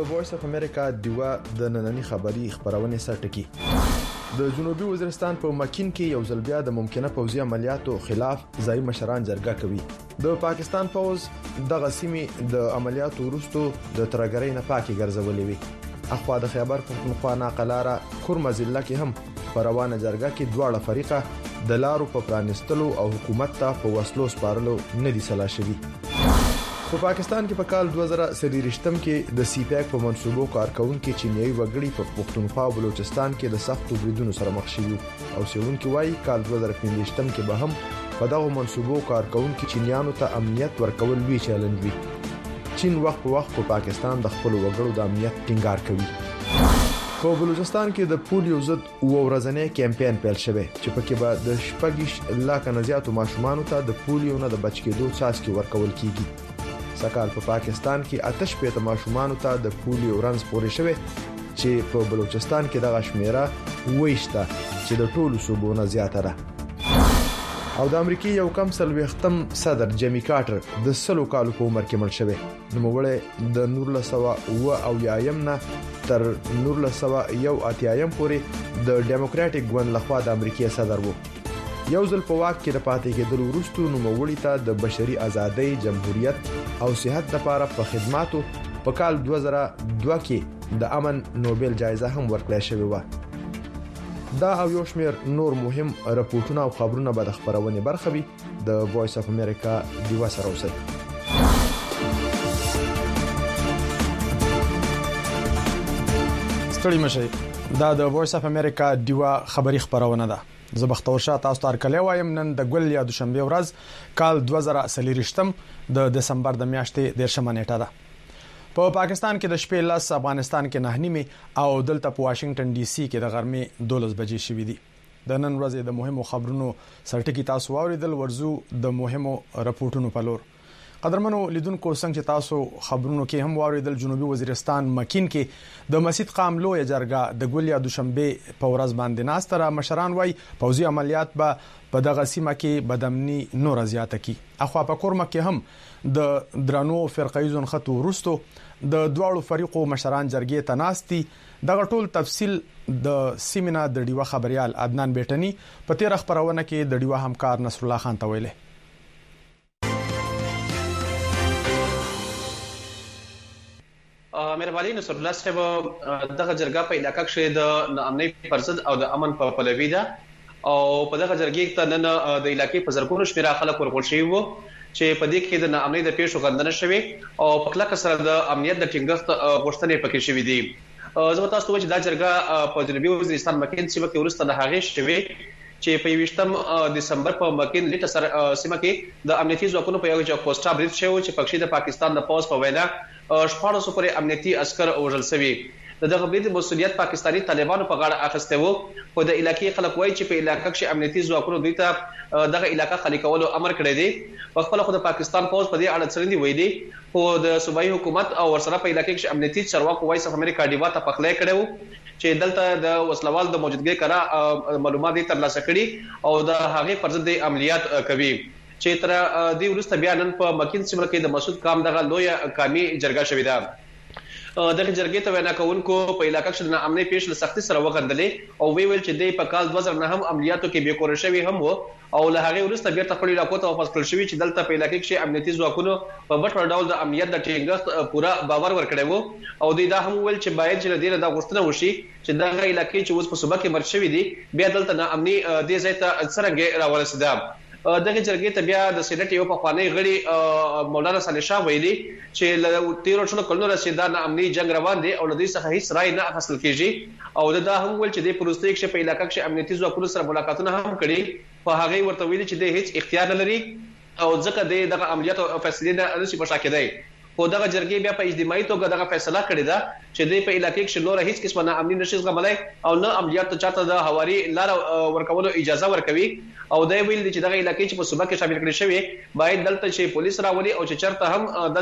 وایس اف امریکا دیوا د نننی خبری خبرونه سرټکی د جنوبي وزیرستان په مکین کې یو ځل بیا د ممکنه پوځي عملیاتو خلاف ځای مشران جرګه کوي د پاکستان پوز د غسیمې د عملیاتو وروسته د ترګرۍ نه پاکي ګرځولې وي اخوا د خیبر پختونخوا ناقلاره کورمزله کې هم پروانه جرګه کې دواړه فریقه د لارو په پرانستلو او حکومت ته په وسلو سپارلو نه دي سلا شوي په پاکستان کې په کال 2023 کې د سی پیک په منصوبو کارکونکو چینیایي وګړي په پختونخوا او بلوچستان کې د سختو بریدونو سره مخ شوي او سیونکو وايي کال 2015 کې به هم په دغه منصوبو کارکونکو چینیانو ته امنیت ورکول وی چیلنج وي چین وخت په وخت په پاکستان د خپل وګړو د امنیت ټینګار کوي په بلوچستان کې د پولیو ضد ورځنی کمپاین پیل شوی چې پکې به د شپږ لاک نه زیاتو ماشومانو ته د پولیو نه د بچ کېدو څاڅکي ورکول کیږي سکهال په پاکستان کې آتش پیته ماشومانو ته د پولیو رنز پورې شوی چې په بلوچستان کې دغه شمیره وښته چې د ټولو صوبو نه زیاته ده او د امریکای یو کم سلوختم صدر جیمی کارټر د سلو کالو په عمر کې مړ شوی نو وړه د 1900 او یایم نه تر 1980 پورې د ډیموکراټک ګوند لخوا د امریکای صدر وو یو ځل په واک کې د پاتې کېدلو وروسته نو مولي ته د بشري ازادۍ جمهوریت او صحت لپاره په خدماتو په کال 2002 کې د امن نوبل جایزه هم ورکړل شوې و دا او یو شمېر نور مهم راپورټونه او خبرونه به د خبرونه برخه وي د وایس اف امریکا دیوا سره اوسئ ستړي مشي دا د وایس اف امریکا دیوا خبری خبرونه ده زه بختور شاه تاسو ته کله وایم نن د ګل یا دوشنبه ورځ کال 2023 د دسمبر د میاشتې 10 نیټه ده په پاکستان کې د شپې لاس افغانستان کې 9 نیمه او دلته په واشنگټن ډي سي کې د غرمې 12 بجې شوې دي د نن ورځې د مهمو خبرونو سرټکی تاسو واوریدل ورزو د مهمو راپورټونو په لور قدرمنو لیدونکو څنګه چې تاسو خبرونو کې هم واوریدل جنوبي وزیرستان مکین کې د مسجد قاملو یا جرګه د ګل یا دوشنبه په ورځ باندې ناستره مشران وای پوځي عملیات په دغه سیمه کې بدامني نور زیاته کی اخوا په کورمه کې هم د درانو فرقایزون خطو ورستو د دواړو فریقو مشران جرګې ته ناستي دغه ټول تفصیل د سیمینار د ډیوا خبريال عدنان بیٹنی په تیر خبرونه کې د ډیوا همکار نصر الله خان ته ویله مهرباني نصر الله صاحب دغه جرګه په علاقہ کې د امنیت پرسد او د امن په پلوي ده او په دغه جرګې ته نن د علاقې په زرګونو شمیره خلک ورغول شوي وو چې په دې کې د امنیت د پیښو غندنه شوي او په کلک سره د امنیت د ټینګښت غوښتنې پکې شوي دي زه تاسو ته چې دا جرګه په جنوبي وزیرستان مکین سیمه کې ورسته د هغې شوي چې په 20 دسمبر په مکین لیټ سیمه کې د امنیتي ځواکونو په یو ځای پوسټا بریټ شوی چې پکې د پاکستان د پوز په وینا شپږ سو پورې امنیتي عسكر وژل شوی دغه بریټ مسؤلیت پاکستانی طالبانو په غاړه اخیسته وو په د علاقې خلک وایي چې په علاقې کې امنیتي ځواکونو دوی ته دغه علاقې خالي کولو امر کړی دی په خپل خو د پاکستان پوز په دې اړه څرګندې ویلي خو د صوبایي حکومت او ورسره په علاقې کې امنیتي چارواکو وایس اف امریکا دیوا ته پخلای کړو چې دلته د وسلوال د موجودګۍ کرا معلومات ترلاسه کړي او د هغه پر ضد عملیات کوي چې تر دې ورسته بیا نن په مکین سیمه کې د مسعود کام دغه لوی کامي جرګه شوې ده دغه جرګې ته وینا کوونکو په علاقې کې د امنیت پیښ له سختي سره وغندلې او ویل چې د په کال 2009 هم عملیاتو کې به کور شوی هم وو او له هغه ورسته بیرته خپل علاقو ته واپس کړل شوی چې دلته په علاقې کې امنیتي ځواکونو په بټ ډول د امنیت د ټینګښت پورا باور ورکړی وو او دوی دا هم ویل چې باید چې د دې د غوښتنه وشي چې دغه علاقې چې اوس په صوبه کې مرشد شوی دي بیا دلته د امني د ځای ته څنګه راورسیده دغه جرګې ته بیا د سېنات یو په خواني غړي مولانا صالح شاه ویلي چې له 13 کلونو رسیدا نه امني جنگ روان دي او لدی څخه هیڅ رائے نه حاصل کیږي او دا هم ول چې د پروستیک کې په علاقې کې امنیتي ځواکونو سره ملاقاتونه هم کړي په هغه ورته ویلي چې د هیڅ اختیار نه لري او ځکه دغه عملیات او فیصله نه نشي بشاکدای خو دغه جرګې بیا په اجتماعي توګه دغه فیصله کړې ده چې د په علاقې کې نور هیڅ قسمه نه امنیت نشي زغملای او نه عملیات چاته د هواري لار ورکولو اجازه ورکوي او دا ویل چې دغه علاقې چې په صوبه کې شامل کړي شوی باید دلته چې پولیس راولي او چې چرته هم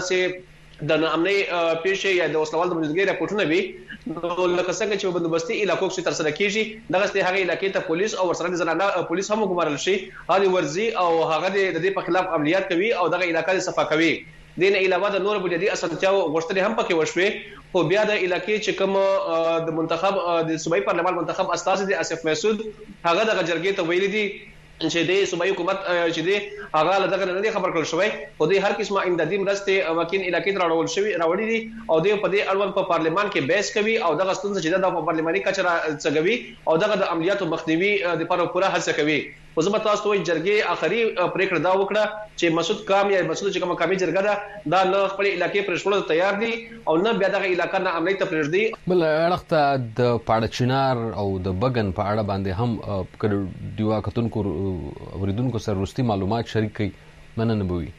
د امني پیښې یا د وسلوال د موجودګۍ راپورټونه وي نو لکه څنګه چې بندوبستي علاقو کې تر سره کیږي دغه ست هغه علاقې ته پولیس او ورسره ځانانه پولیس هم وګمارل شي هغه ورزي او هغه د دې په خلاف عملیات کوي او دغه علاقې صفا کوي دین علاوه د نور بنیادی اسانتیاو غوښتنې هم پکې وشوې خو بیا د علاقې چې کوم د منتخب د صوبایي پارلمان منتخب استازي د اسف مسعود هغه د جرګې ته ویلي دي چې د صوبایي حکومت چې دی هغه له دغه نه خبر کړل شوی خو د هر قسمه امدادي مرستې ماکین علاقې ته راوړي دي او د په دې اړوند په پارلمان کې بحث کوي او دغه ستونزه چې د پارلماني کچره څګوي او دغه د عملیاتو مخنیوي لپاره پوره هڅه کوي خو زه به تاسو ته جرګې اخري پریکړه دا وکړه چې مسعود کام یا مسعود چې کومه کامي جرګه ده دا نه خپل علاقې پرېښول تیار دي او نه بیا دغه علاقې نه عملیات پرېږدي بل اړخته د پاړه چنار او د بغن په اړه باندې هم دیوا کتونکو اوریدونکو سره وروستي معلومات شریک کړي مننه بوي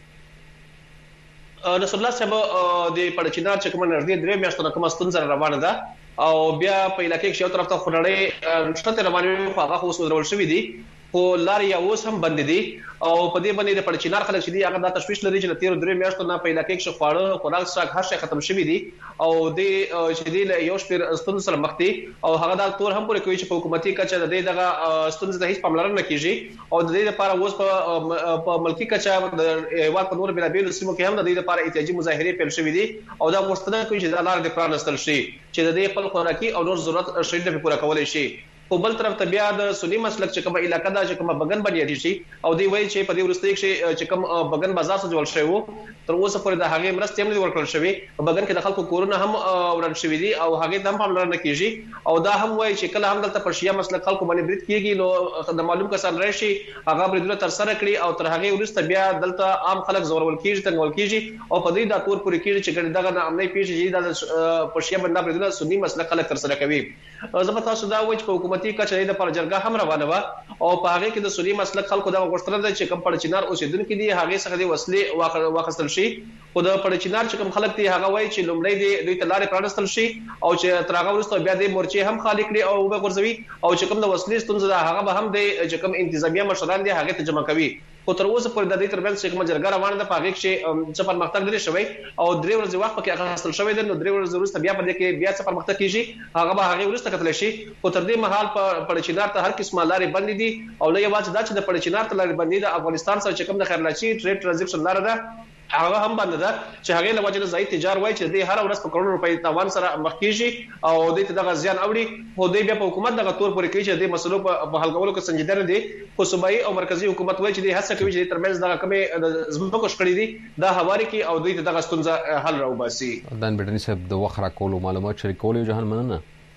رسول الله صاحب د پاړه چنار چې کومه نږدې 3 میاشتو کومه ستونزه روانه ده او بیا په علاقې کې یو طرف ته خړړې نشته روانه خو هغه اوس ودرول شوې دي خو لارې یا اوس هم بند دي او په دې باندې د پړچینار خلک چې دي هغه د تشویش لري چې تیر 3 میاشتو نه په علاقې کې خواړه خوراک څخه هر شي ختم شوی دي او د چې دی یو شپیر ستونزې سره مخ دي او هغه د تور هم پورې کوي چې په حکومتي کچه د دغه ستونزې د هیڅ پاملرنه کیږي او د دې لپاره اوس په ملکی کچه د هیواد په نور بلابل سیمو کې هم د دې لپاره احتجاجي مظاهره پیل شوې دي او دا غوښتنه کوي چې د لار د پرانستل شي چې د دې خپل خوراکي او نور ضرورت شریډه په پوره کولای شي په بل طرف ته بیا د سنی مسلک چې کومه علاقہ دا چې کومه بغن باندې شي او دی وایي چې په دې ورستۍ کې چې کوم بغن بازار څخه جوړ شوی وو تر اوسه پورې د هغه مرستې هم نه ورکړل شوی په بغن کې د خلکو کورونه هم ورن شوی دي او هغه د هم پاملرنه کیږي او دا هم وایي چې کله هم دلته پرشیا مسلک خلکو باندې برید کیږي نو د معلوم کسان راشي هغه بریدونه تر سره کړی او تر هغه ورسته بیا دلته عام خلک زورول کیږي تنګول کیږي او په دې د تور پورې کیږي چې دغه نه امني پیښې د پرشیا باندې بریدونه سنی مسلک خلک تر سره کوي زه تاسو دا وایي چې حکومتي کچې د پر جرګه هم روانه و او په هغه کې د سنی مسلک خلکو د غوښتنه ده چې کوم پړچینار اوسیدونکو دي هغه څخه د وسلې واخستل شي خو د پړچینار چې کوم خلک دي هغه وایي چې لومړی د دوی تلارې پرانستل شي او چې تر هغه وروسته بیا د مورچې هم خالق کړي او به ورځوي او چې کوم د وسلې ستونزه ده هغه به هم د چې کوم انتظامیه مشران دي هغه ته جمع کوي خو تر اوسه پورې د دې ترمنځ چې کوم جرګه روانه ده په هغه کې چې پرمختګ لري شوی او 3 ورځې وخت پکې اخیستل شوی دی نو 3 ورځې وروسته بیا په دې کې بیا څه پرمختګ کیږي هغه به هغه وروسته کتل شي خو تر دې مهال په پړچینار ته هر قسمه لارې بند دي او نه یوازې دا چې د پړچینار ته لارې بند دي د افغانستان سره چې کوم د خیرلاچي ټریډ ټرانزیکشن لار ده هغه هم بند ده چې هغه له وجه ځای تجار وای چې د هر ورځ په کروڑ روپۍ تاوان سره مخ کیږي او د دې دغه زیان اوړي خو د بیا په حکومت دغه تور پورې کوي چې د مسلو په حل کولو کې سنجیده نه دي خو صوبایي او مرکزی حکومت وای چې د هڅه کوي چې ترمنځ دغه کمې زموږ شکړې دي دا حواله کې او د دغه ستونزه حل راوباسي دان بډنی صاحب د وخره کولو معلومات شریکول یو جهان مننه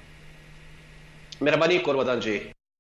مهرباني کور ودان جی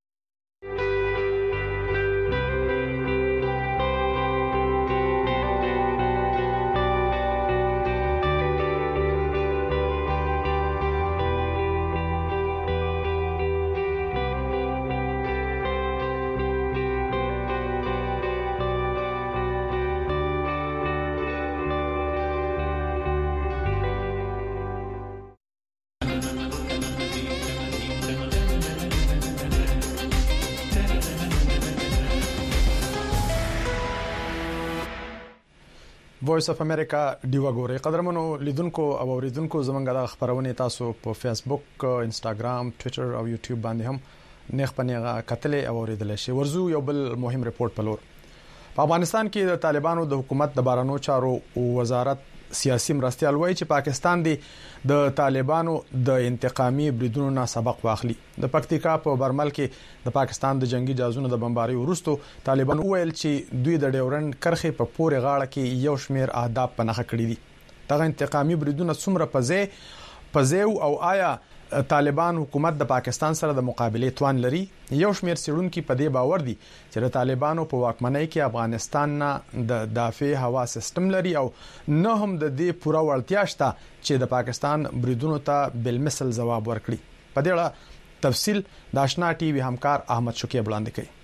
وایس اف امریکا دیوا ګوري قدرمنو لیدونکو او اوریدونکو زمونږ د خبرونه تاسو په فیسبوک انستګرام ټوئیټر او یوټیوب باندې هم نیغ پنیغه کتلې او اوریدل شي ورزو یو بل مهم ریپورت پلور په افغانستان کې د طالبانو د حکومت د بارانو چارو وزارت سیاسي مرستيال وایي چې پاکستان دی د طالبانو د انتقامي بریدونو نه سبق واخلي د پکتیکا په برمل کې د پاکستان د جنگي جهازونو د بمباري وروسته طالبان ویل چې دوی د ډیورند کرخه په پورې غاړه کې یو شمیر اهداف په نخښه کړی دي دغه انتقامي بریدونه څومره پځو او آیا طالبان حکومت د پاکستان سره د مقابله توان لري یو شمیر سړونکو په دې باور دي چې د طالبانو په واکمنۍ کې افغانستان نه د دافع هوا سیستم لري او نه هم د دې پوره وړتیا شته چې د پاکستان بریدونو ته بالمثل جواب ورکړي په دې اړه تفصیل د آشنا ټي وي همکار احمد شکیب وړاندې کوي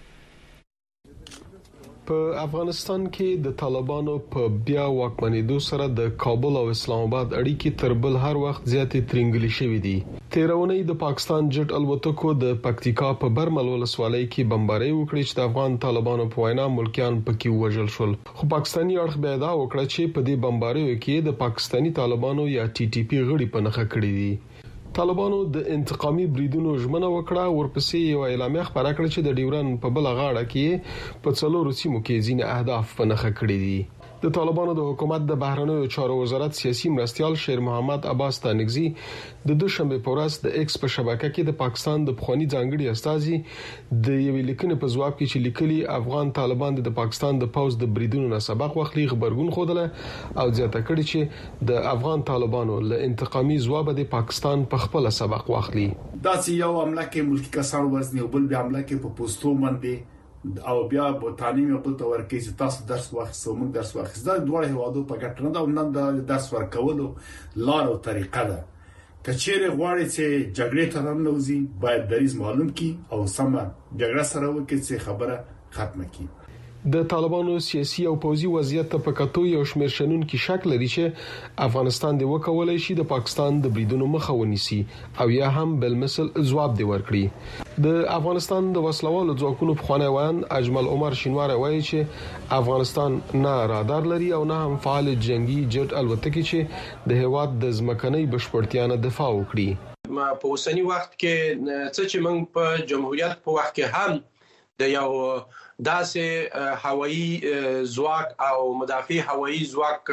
په افغانستان کې د طالبانو په بیا واکمنېدو سره د کابل او اسلام آباد اړیکې تر بل هر وخت زیاتې ترنګلې شوې دي تیرونی د پاکستان جټ الوتکو د پکتیکا په برمل ولسوالۍ کې بمباري وکړې چې د افغان طالبانو په وینا ملکیان پکې وژل شول خو پاکستاني اړخ بیا دا وکړه چې په دې بمباریو کې د پاکستاني طالبانو یا ټي ټي پی غړي په نخښه کړې دي طالبانو د انتقامي بریدونو ژمنه وکړه ورپسې یو اعلامیه خبره کړې چې د ډیورن په بل غاړه کې په څلورو سیمو کې ځینې اهداف په نخښه کړې دي د طالبانو د حکومت د بهرنیو چارو وزارت سیاسي مرستيال شیر محمد عباس تانگزی د دوشنبه په ورځ د ایکس په شبکه کې د پاکستان د پخوانی ځانګړي استازي د یوې لیکنې په ځواب کې چې لیکلي افغان طالبان د پاکستان د پوز د بریدونو نه سبق واخلي خبرګون خوده او زیاته کړي چې د افغان طالبانو له انتقامي ځواب د پاکستان په خپل سبق واخلي. دا چې یو عمله کې ملکی کسان وزنی او بل بیا عمله کې په پوسټو باندې او بیا په تعلیم او په تور کې چې تاسو درس واخیستو موږ درس واخیست دا دوه هوادو په ګټه نه دا نن د درس ورکولو لار او طریقه ده. کچېره غواړي چې جګړې ته ننوځي باید دریز معلوم کی او سمه جګړه سره وکړي چې خبره ختمه کی. د طالبانو سیاسي او پوځي وضعیت ته په کتو یو شمېر شنونکو شک لري چې افغانستان د وکولای شي د پاکستان د بریدونو مخه ونیسي او یا هم بل مثل ځواب دی ورکړي. د افغانستان د وسلوالو ځواکونو په خوانی وایي اجمل عمر شینوار وایي چې افغانستان نه رادار لري او نه هم فعال جنگي جټ الوتکې چې د هواد د ځمکنۍ بشپړتیا نه دفاع وکړي. ما په اوسنی وخت کې څه چې موږ په جمهوریت په وخت کې هم د یو داسې هوایی ځواک او مدافع هوایی ځواک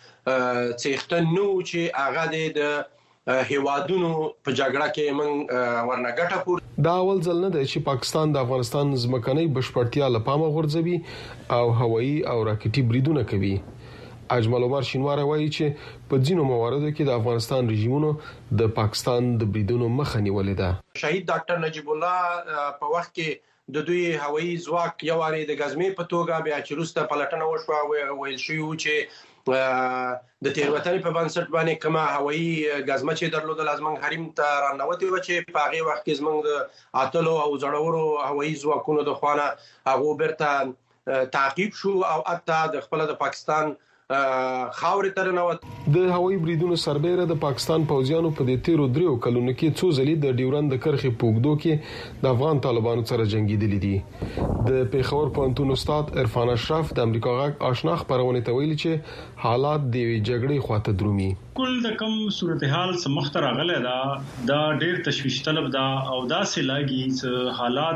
څښتن نو چې هغه د هیوادونو په جګړه کې موږ ورنګټه پور. دا اول ځل نه دی چې پاکستان د افغانستان ځمکنۍ بشپړتیا لپاره غورځوي او هوایی او راکټي بریدونه کوي. اجمل عمر شینوار وایي چې په ځینو مواردو کې د افغانستان رژیمونو د پاکستان د بریدونو مخه نیولې ده. شهید ډاکټر نجیب الله په وخت کې د دوی هوایی ځواک یو اړې د غزمې په توګه بیا چې روسته پلټنه وشوه ویل شو چې د تیروتنې په بنسټ باندې کومه هوایی غزمه چې درلوده لازم حریم ته رانوتی و چې په هغه وخت کې زمونږ د اتلو او زړورو هوایی ځواکونو د خوانه هغه برته تعقیب شو او اته د خپل د پاکستان خاورې تر نوت. د هوایی بریدونو سربېره د پاکستان پوځیانو په دې تیرو دریو کلونو کې څو ځلې د ډیورند کرخې پوګدو کې د افغان طالبانو سره جنگیدلي دي. د پیښور پوهنتون استاد عرفان اشرف د امریکا غاک آشنا خبرونه ته ویلي چې حالات د جګړې خواته درومي. کل د کم صورتحال سمختر غله دا ډېر تشویش طلب دا او دا سه لاګي چې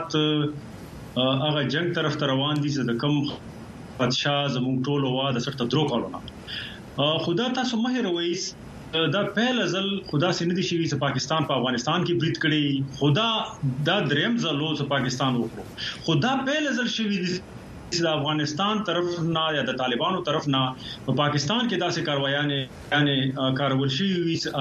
حالات هغه جنگ طرف ته روان دي چې د کم پادشاه زموږ ټول وا د سرته درو کولونه خدا تاسو مهر وایس دا پهل ازل خدا سينه دي شي چې پاکستان په افغانستان کې برید کړي خدا دا دریم ځلو چې پاکستان وکړو خدا پهل ازل شي د افغانستان طرف نه یا د طالبانو طرف نه په پاکستان کې داسې کاروایانه یعنی کارول شي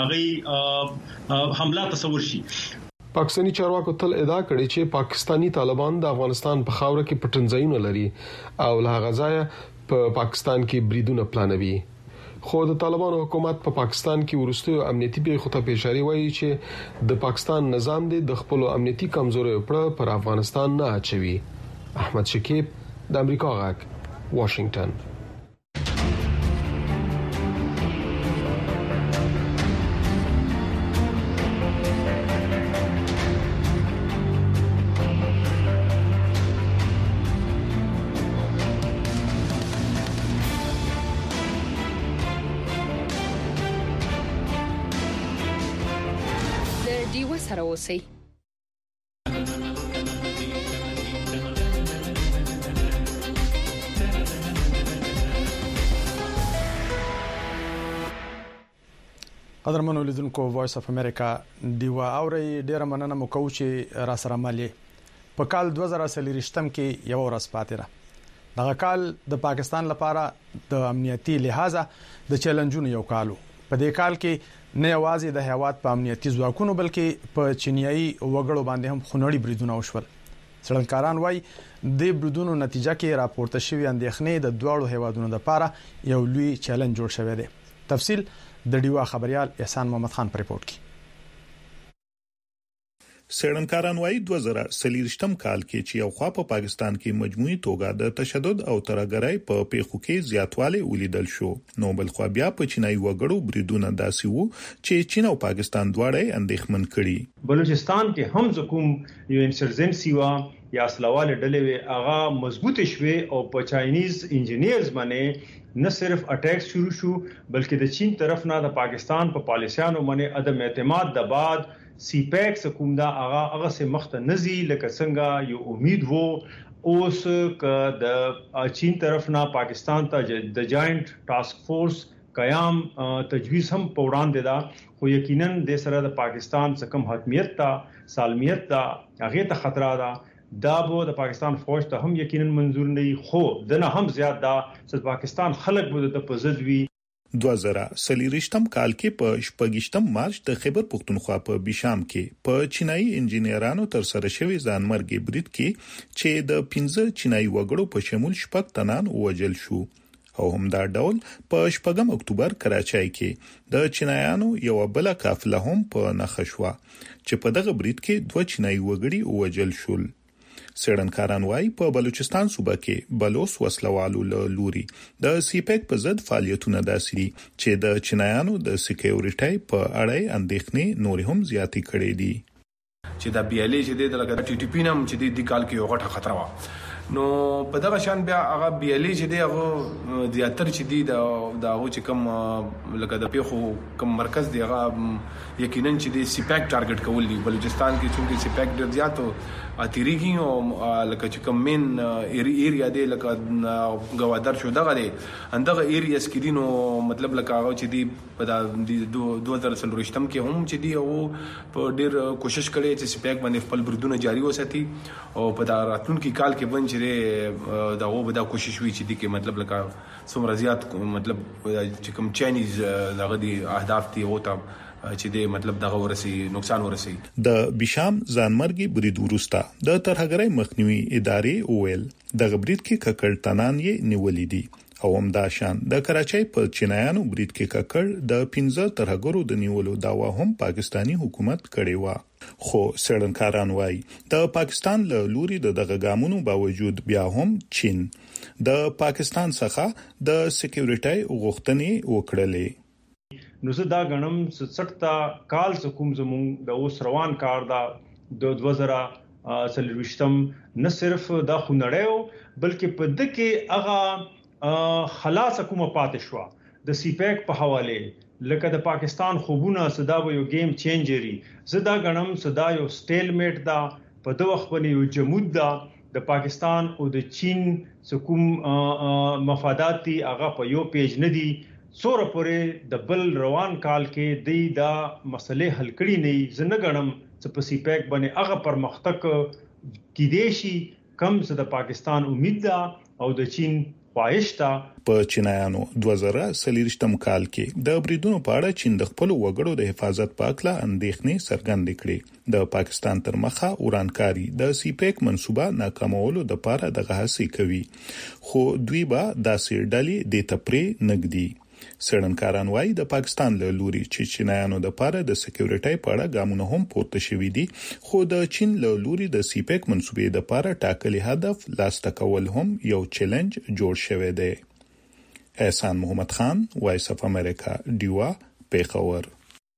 هغه حمله تصور شي. پاکستانی چارواکو تل ادعا کړې چې پاکستانی طالبان د افغانستان په خاوره کې پټنځایونه لري او له غزا په پاکستان کې بریدونه پلانوي. خو د طالبانو حکومت په پاکستان کې ورستیو امنیتي پیښو ته اشاره وایي چې د پاکستان نظام د خپل امنیتي کمزوري پر افغانستان نه اچوي. احمد شکیب د امریکا غاک واشنگټن. سره اوسئ. قدرمنو لیدونکو وایس اف امریکا دیوا اوري ډیره مننه مو کوم چې را سره مالي په کال 2023 کې یو ورځ پاتې ده. دغه کال د پاکستان لپاره د امنیتي لحاظه د چیلنجونو یو کالو. په دې کال کې نه یوازې د هیواد په امنیتي ځواکونو بلکې په چینیایي وګړو باندې هم خونړي بریدونه وشول. څېړنکاران وایي د بریدونو نتیجه کې راپورته شوی اندېښنې د دوړو هیوادونو لپاره یو لوی چیلنج جوړ شوی دی. تفصیل د ډیوا خبريال احسان محمد خان پر ریپورت کې. څېړنکاران وايي 2023م کال کې چې یو خوا په پاکستان کې مجموعي توګه د تشدد او ترهګرۍ په پیښو کې زیاتوالی ولیدل شو. نو بل خو بیا په چینایي وګړو بریدونه داسې وو چې چین او پاکستان دواړه اندېښمن کړي. بلوچستان کې هم زکوم یو انسرجنسي وا یا اسلواله ډلې هغه مضبوط شوه او په چاینیز انجینیرز باندې نه صرف اٹیک شروع شو بلکې د چین طرف نه د پاکستان په پالیسیانو باندې عدم اعتماد د بعد سی پیک کوم دا هغه سه مخته نزي لکه څنګه یو امید وو اوس ک د چین طرف نه پاکستان ته د جاینٹ ټاسک فورس قیام تجویز هم په وړاندې دا خو یقینا د سره د پاکستان څخه کم حاکمیت ته سالمیت ته هغه ته خطر دا به د پاکستان فوج ته هم یقینا منظور نه خو دنه هم زیات دا چې پاکستان خلک به د پزد وی 2023م کال کې په 28 مارچ د خیبر پختونخوا په بشام کې په چینایي انجینرانو تر سره شوی ځانمرګي برید کې چې د 15 چینایي وګړو په شمول شپږ تنان وژل شو او هم دا ډول په 8 اکتوبر کراچۍ کې د چینایانو یو بل قافله هم په نخښوا چې په دغه برید کې 2 چینایي وګړي وژل شول سړنکاران وايي په بلوچستان صوبه کې بلوس وسلوالو لوري د سیپیک په ضد فعالیتونه داسري چې د چینایانو د سکیورټي په اړه اندېښنې نور هم زیاتې کړې دي چې د بیالي چې د لګا ټي ټي پی نم چې د کال کې یو غټه خطر و نو په دغه شان بیا هغه بیالي چې دی هغه زیاتر چې دی دا هغه چې کم لکه د پیخو کم مرکز دی هغه یقینا چې دی سیپیک ټارګټ کول دي بلوچستان کې چې سیپیک ډیر زیاتو اتریږي او لکه چې کم مین ایریا دی لکه غوادر شو دغه دی اندغه ایریاس کې دي نو مطلب لکه هغه چې دی په 2023م کې هم چې دی او په ډیر کوشش کړي چې سیپیک باندې خپل بردونه جاری وساتي او په راتلونکي کال کې بن چې دا و به دا کوشش وی چې دی کې مطلب لکه څومره زیات مطلب چې کوم چاینیز دغه دی اهداف دي او ته چې د مطلب دغه ورسي نقصان ورسي د بشام ځانمرګي برید ورستا د ترهګرۍ مخنیوي ادارې اویل د برید کې ککړتنان یې نیولې دي او هم دا شان د کراچۍ په چینایانو برید کې ککړ د 15 ترهګرو د نیولو داوا هم پاکستانی حکومت کړی و خو سړنکاران وايي د پاکستان له لوري دغه ګامونو باوجود بیا هم چین د پاکستان څخه د سکیورټي غوښتنې وکړلې نو زه دا غنم 67 کال کوم زمون د اوس روان کار دا د 2023م نه صرف دا خنړیو بلکې په دکې هغه خلاص کومه پاتې شو د سیپیک په حواله لکه د پاکستان خوبونه صدا یو گیم چینجري زدا غنم صدا یو سټیلمیټ دا په دوه خپل یو جمود دا د پاکستان او د چین کوم مفادات هغه په یو پیج نه دي سوره پورې د بل روان کال کې دی دا مسلې حل کړي نه زنه غنم چې په سیپیک باندې هغه پرمختګ کې دیشي کم څه د پاکستان امید ده او د چین خواهش ده په چینایانو 2023م کال کې د بریدونو په اړه چین د خپل وګړو د حفاظت په اړه اندېښنې څرګندې کړې د پاکستان تر مخه اورانکاری د سیپیک منسوبه ناکامولو د پاره دغه هڅې کوي خو دوی به داسې ډلې د تپری نګدي سړنکاران وايي د پاکستان له لوري چې چینایانو د پاره د سکیورټي په اړه ګامونه هم پورته شوې دي خو د چین له لوري د سیپیک منسوبې د پاره ټاکلي هدف لاسته کول هم یو چیلنج جوړ شوی دی احسان محمد خان وایس اف امریکا دیوا پیښور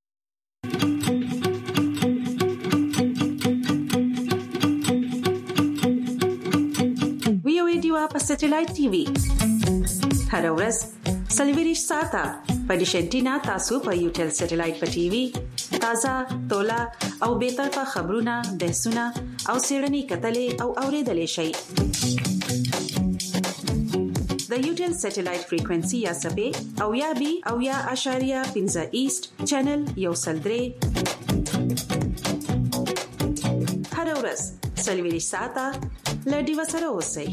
ویو دیوا په سټلایټ ټي وي هر ورځ سلیویریش ساته په ډیشنټینا تاسو په یوټل سټلایټ په ټي وي تازه تولا او به طرفه خبرونه بحثونه او سیړنی کتلې او اوریدلې شي د یوټل سټلایټ فریکوئنسي یا سبې او یا بي او یا اشاریه 15 ایست چینل یو سلدري هر ورځ سلیویریش ساته لډي وسره اوسئ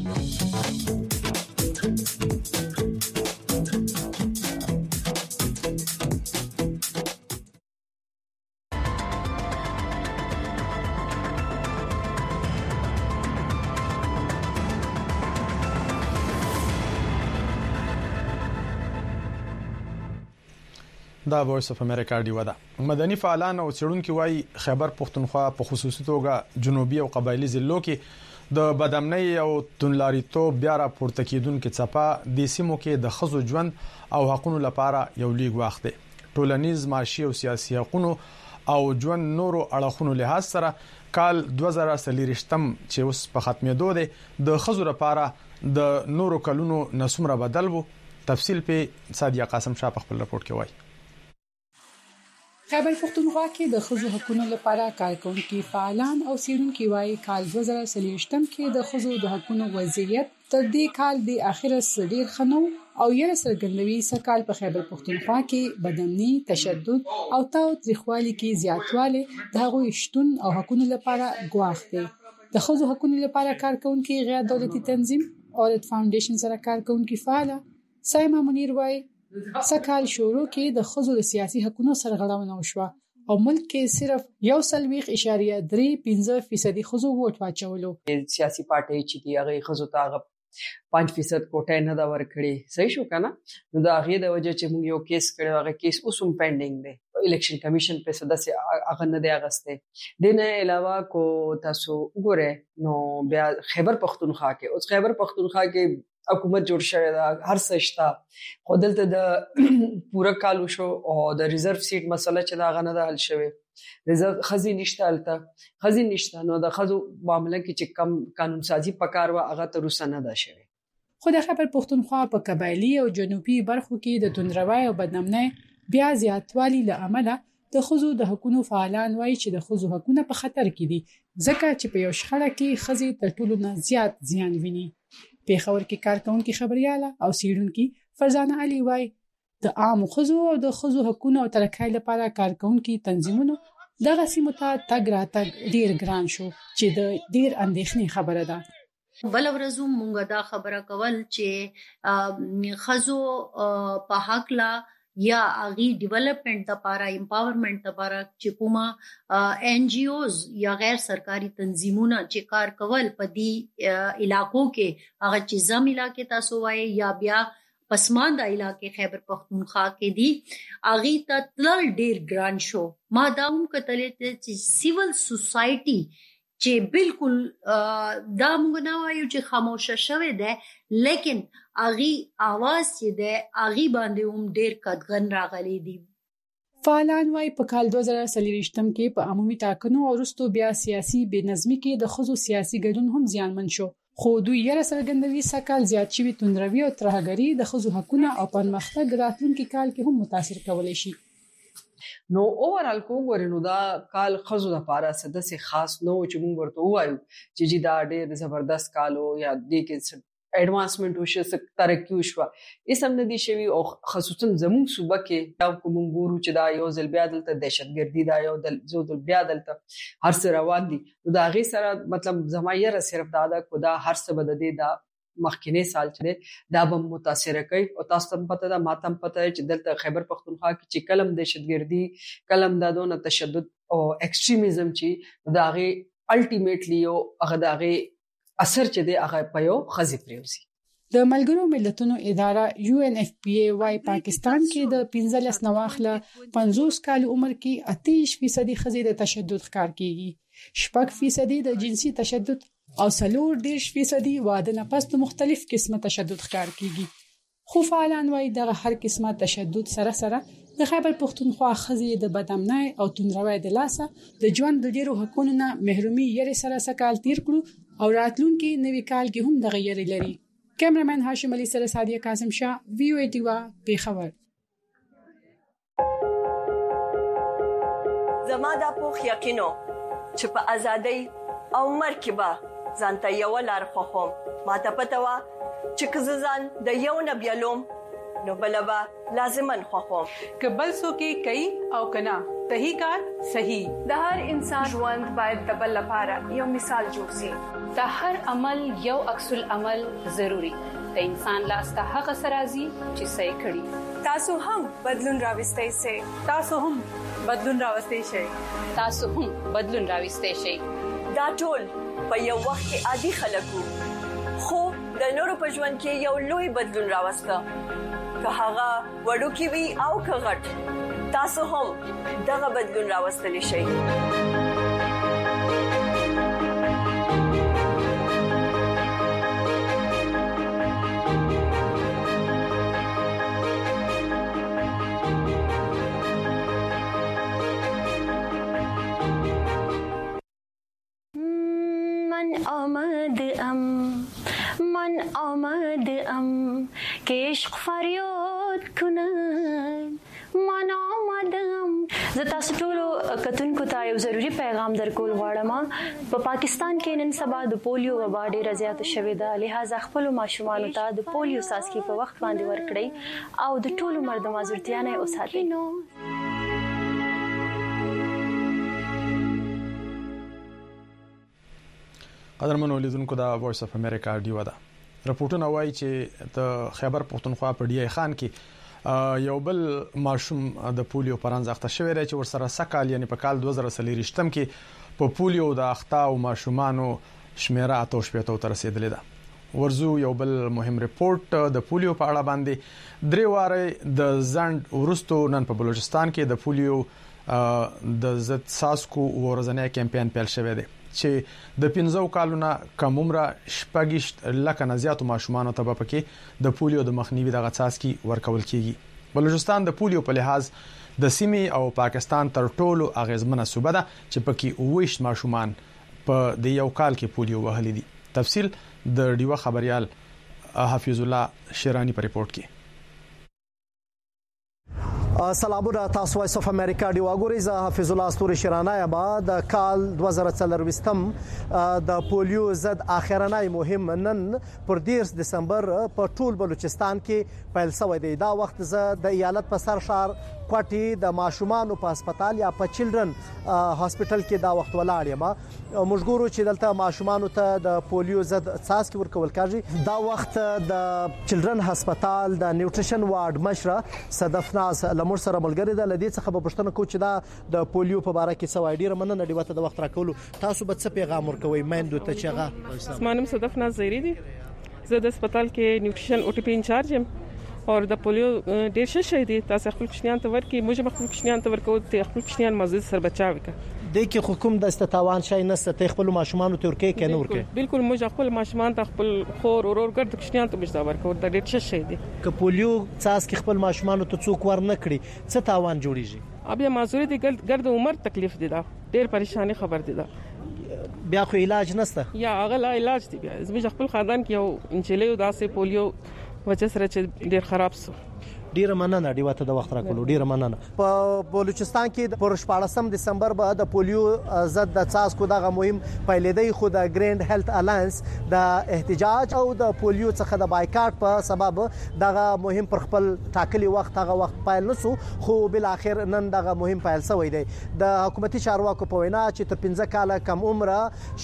دا وایس اف امریکا دی ودا مدني فعالان او څېړونکو وايي خیبر پختونخوا په خصوصي توګه جنوبي او قبایلی ضلعو کې د بدامنۍ او تنلاریتوب بیا راپورته کیدونکو څپه د سیمو کې د خزو ژوند او حقوقو لپاره یو لیګ وخت دی ټولنیز معاشي او سیاسي حقوقو او ژوند نورو اړخونو لحاظ سره کال 2023م چې اوس په ختمېدو دی د خزو لپاره د نورو کلونو نسمره بدل وو تفصیل په سادیا قاسم شاه په خپل رپورت کې وایي خیبر پختونخوا کې د ښځو حقوقو لپاره کارکونکو فعالان او سیرونکو وايي کال 2023 کې د ښځو د حقوقو وضعیت تر دې کال د اخر ډیر خنو او یره سرګندوي سکال په خیبر پختونخوا کې بدني تشدد او تاوتریخوالي کې زیاتواله د هغوی شتون او حقوقو لپاره ګواښ دی. د ښځو حقوقو لپاره کارکونکو غیر دولتي تنظیم اورت فاونډیشن سره کارکونکو فعال سایما منیر وايي سکال شروع کې د ښځو د سیاسي حقوقو سرغړونه وشوه او ملک کې صرف 1.35% ښځو ووټ واچولو. سیاسي پارټي چې دی هغه ښځو ته 5% کوټه نه دا ورکړي صحیح شو کنه نو دا هغه د وجه چې موږ یو کیس کړو هغه کیس اوسم پینډینګ دی الیکشن کمیشن په سداسي هغه نه دی اغسته دنه علاوه کو تاسو وګوره نو بیا خیبر پختونخوا کې اوس خیبر پختونخوا کې حکومت جوړ شوی دا هر څه شته خو دلته د پوره کالو شو او د ریزرو سیټ مسله چې دا غنه د حل شوی ریزرو خزي نشته نو د خزو معاملې کې چې کم قانون سازي پکار و هغه تر اوسه نه ده شوی. خو د خیبر پختونخوا په قبایلی او جنوبي برخو کې د توندروي او بدنامۍ بیا زیاتوالی له امله د خزو د حقوقو فعالان وایي چې د خزو حقوقونه په خطر کې دي ځکه چې په یو شخړه کې خزي تر ټولو نه زیات زیان ویني. پیښور کې کارکونکو خبرياله او سیډونکو فرزانه علي وای د عام خزو او د خزو حقوقو او ترقۍ لپاره کارکونکو تنظیمونو دغه سیمه ته تګ راتګ ډیر ګران شو چې د ډیر اندېښنې خبره ده. بل ورځو مونږه دا خبره کول چې خزو په حق لا یا اغي ډیولپمنٹ لپاره امپاورمنٹ لپاره چې کومه ان جی اوز یا غیر سرکاري تنظیمونه چې کار کول په دې علاقو کې هغه چې زم علاقې تاسو وایي یا بیا پسمانده علاقې خیبر پختونخوا کې دي اغي ته تل ډیر ګران شو. ما دا هم کتلې چې سیول سوسایټي چې بالکل دا موږ نه وایو چې خاموشه شوه ده لیکن اغي आवाज چې ده اغي باندې هم ډیر قدغن راغلي دي. فعالان وايي په کال 2023 کې په عمومي ټاکنو او وروسته بیا سیاسي بېنظمي کې د خزو سیاسي ګډون هم زیانمن شو خو دوی یې سرګندوي سکال زیات شوی توندروي او ترهګری د خزو حقوقو او پرمختګ راتلونکي کال کې هم متاثر کولای شي. نو اوورال کوګور نو دا کال خزو د پاره سدسه خاص نو چې موږ ورته وایو چې دا ډېر زبردست کالو یا دې کې اډوانسمنت وشو ترقی وشو اسم ندي شوی او خصوصا زموږ صوبه کې دا کوم ګورو چې دا یو ځل بیا دلته دهشتګردي دا یو ځل بیا دلته هر څه روان دي نو دا غي سره مطلب زمایره صرف دا کو دا هر څه بد دي دا مخکینه سال چې دا به متاثر کوي او تاسو ته پته ده ماتم پته چې دلته خیبر پختونخوا کې چې کلم دهشتګردي کلم دا دونه تشدد او ایکستریمیزم چې دا غي الټیمیټلی او هغه دا غي اثر چې دی هغه په یو خزي پریوزي. د ملګرو ملتونو اداره یو ان اف پی ای وايي پاکستان کې د 15 نواخله 50 کال عمر کې 28% خزي د تشدد ښکار کیږي 6% د جنسي تشدد او 40% واده نه پس د مختلف قسمه تشدد ښکار کیږي. خو فعالان وايي د هر قسمه تشدد سره د خیبر پختونخوا خزي د بدامنۍ او توندروي د لاسه د ژوند د ډیرو حقوقو نه محرومي یې سره سکال تیر کړو او راتلونکي نوي کال کې هم د غیر لري. کیمرمن هاشم علي سره سادیه قاسم شاه وی او ای ټی وا پیښور. زما د پوخ یقینو چې په ازادۍ او مرکبه ځانته یو لار خوخم ما ته پته وا چې کززان د یو نبیلوم نو بلبا لازمن خوخم کبل سو کې کوي او کنا تہی کار صحیح د هر انسان ژوند باید د بل لپاره یو مثال جوړ شي د هر عمل یو عکس العمل ضروری د انسان لاس ته هغه سرازي چې صحیح کړي تاسو هم بدلون راوستئ شئ تاسو هم بدلون راوستئ شئ تاسو هم بدلون راوستئ شئ دا ټول په یو وخت کې عادي خلکو خو د نورو په ژوند کې یو لوی بدلون راوسته که هغه وړو کې وي او که غټ تاسو هم دغه بدلون راوستلی شئ من آمده ام که عشق فریاد کند مانا مدم. زه تاسو ټول کتونکو ته یو ضروری پیغام درکول غواړم. په پاکستان کې نن سبا د پولیو وبا ډېره زیاته شوې ده، لہذا خپل ماشومانو ته د پولیو څاڅکي په وخت باندې ورکړئ او د ټولو مرد معذورتیا نه وساتئ. قدرمنو لیدونکو دا وایس اف امریکا ډیو ده. راپورټونه وایي چې د خیبر پښتونخوا په ډی خان کې یو بل ماشوم د پولیو پرانځ اخته شوی دی چې ورسره سکهال یعنی په کال 2023 کې په پولیو د اخته او ماشومانو شمیره 8 تر رسیدلې ده. ورزو یو بل مهم ریپورت د پولیو په اړه باندې درې واره د زند ورستو نن په بلوچستان کې د پولیو د ضد ساسکو ورځنی کمپاین پیل شوی دی چې د 15 کالونو کم عمره شپږ لکه نه زیاتو ماشومانو ته په کې د پولیو د مخنیوي د غڅاسکي ورکول کیږي. بلوچستان د پولیو په لحاظ د سیمې او پاکستان تر ټولو اغیزمنه صوبه ده چې پکې 28 ماشومان په د یو کال کې پولیو وهلي دي. تفصیل د ډیوه خبريال حفیظ الله شیرانی په ریپورت کې. سلامونه تاسو وایس اف امریکا دی وګورئ. زه حفیظ الله استوري شیرانه ما د کال 2023 د پولیو ضد اخرنۍ مهم نن پر 10 دسمبر په ټول بلوچستان کې پیل شوی دی. دا وخت زه د ایالت په سر شهر کوټي د ماشومانو په هسپتال یا په چلډرن هاسپټل کې دا وخت ولاړ یم. موږ ګورو چې دلته ماشومانو ته د پولیو ضد څاڅکي ورکول کیږي. دا وخت د چلډرن هسپتال د نیوټریشن وارډ مشره صدف ناز لمر سره ملګری ده. لدې څخه به پښتنه کو چې دا د پولیو په اړه کې سوای ډیره مننه دی وته د وخت راکولو. تاسو به څه پیغام ورکوي مېندو ته چې هغه اسمانم صدف ناز زيري دي. زه د هسپتال کې نیوټریشن او ټي پی انچارج یم او د پولیو ډیر ښه شي دي. تاسو خپل کوچنیان ته ورکي موږ خپل کوچنیان ته ورکو ته خپل کوچنیان مزید سر بچاوي کا د کې حکومت د استتاوان شي نه ست خپل ماشومان ته ورکي کنه ورکي. بالکل موږ خپل ماشومان ته خپل خور اورور ګرد کوچنیان ته مجدا ورکو د ډیر ښه شي دي. ک پولیو څاڅکي خپل ماشومان ته څوک ور نه کړی څه تاوان جوړیږي. اب یا معذوري دي ګرد عمر تکلیف دي دا ډیر پریشانی خبر دي دا بیا خو علاج نشته یا اغلا علاج دی. بیا زموږ خپل خاندان کې یو انچلې داسې پولیو وجه سره چې ډیر خراب سو. ډیره مننه دی وته د وخت راکولو. ډیره مننه. په بلوچستان کې پر 14 دسمبر به د پولیو ضد د څاڅکو دغه مهم پیلېدی خو د ګریند هیلث الانس د احتجاج او د پولیو څخه د بایکاټ په سبب دغه مهم پر خپل ټاکلي وخت هغه وخت پیل نسو خو بل اخر نن دغه مهم پیل شوی دی. د حکومتي چارواکو په وینا چې تر 15 کاله کم عمره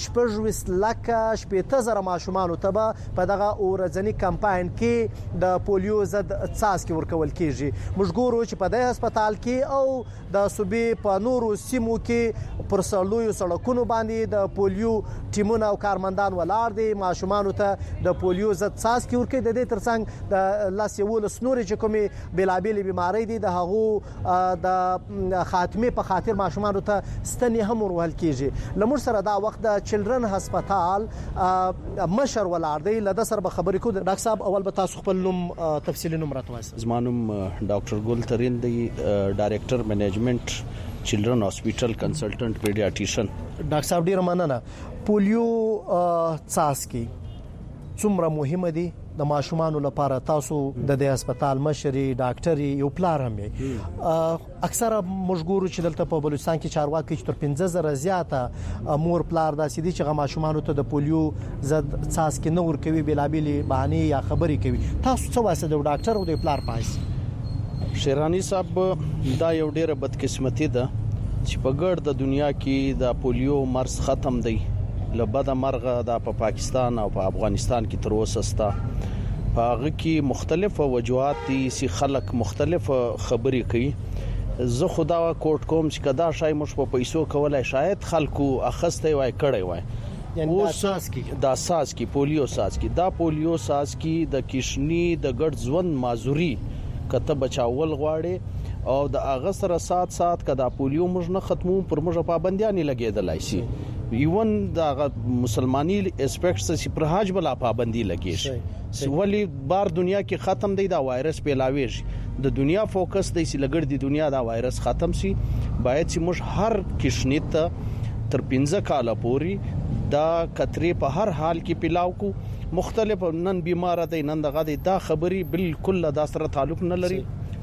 18,000 ماشومان ته په دغه ورځنی کمپاین کې د پولیو ضد څاڅکي ورکول کیږي. موږ ګورو چې په دغه هسپتال کې او د صوبې په نورو سیمو کې پر سړلوي سړکونو باندې د پولیو ټیمونه او کارمندان ولاړ دي. ماشومان ته د پولیو ضد څاڅکي ورکړي. د دې ترڅنګ د لاسیول سنوري چې کومي بلابل بیماری دي د هغه د خاتمه په خاطر ماشومان ته ستنې هم ورول کیږي. لمر سره دا وخت د چلډرن هسپتال مشر ولاړ دی. لدا سره به خبرې کو. ډاکټر صاحب اول به تاسو خپل نوم تفصیلی نوم راته زمانم ډاکټر ګل ترين دی ډایریکټر مینجمنت چلډرن هاسپټل کنسلټنټ پیډیاټریشن. ډاکټر صاحب ډیر مننه. پولیو څاڅکي څومره مهمه دي د ماشومانو لپاره؟ تاسو د دې هسپتال مشري ډاکټري یو پلار هم یې. اکثره مشغور چې دلته په بلوچستان کې چارواکي چې تر 15,000 زیاته مور پلار داسې دي چې ماشومانو ته د پولیو ضد څاڅکي نه ورکوي بلابل بهانه یا خبرې کوي. تاسو څه واسه د ډاکټر او د پلار پاس؟ شیرانی صاحب دا یو ډیره بدقسمتي ده چې په ګرد د دنیا کې د پولیو مرض ختم دی. لبدا مرغه د پاکستان او په افغانستان کې تر اوسه ستا په هغه کې مختلف وجوهات دي سي خلک مختلف خبرې کوي. زه خدا کوټ کوم چې کدا شای مش په پیسو کولای شاید خلکو اخسته وای کړی وای. یعنی دا ساس کی پولیو ساس کی دا پولیو ساس کی د کشنی د ګډ ځوند مازوري کته بچاول غواړي او د اغه سره سات کدا پولیو موږ نه ختمو پر موږ پابندیاں لګیدلای شي. ایون د مسلمانی اسپیکټس چې پر حج بلا پابندي لګیږي ولی بار دنیا کې ختم دی دا وایرس پیلاویږي. د دنیا فوکس دی چې لګړ دی دنیا دا وایرس ختم شي. باید چې موږ هر کشنیت تر 15 کاله پوري دا کترې په هر حال کې پیلاو کو. مختلف نن بیمار دی نن دغه دا خبري بالکل دا سره تعلق نه لري.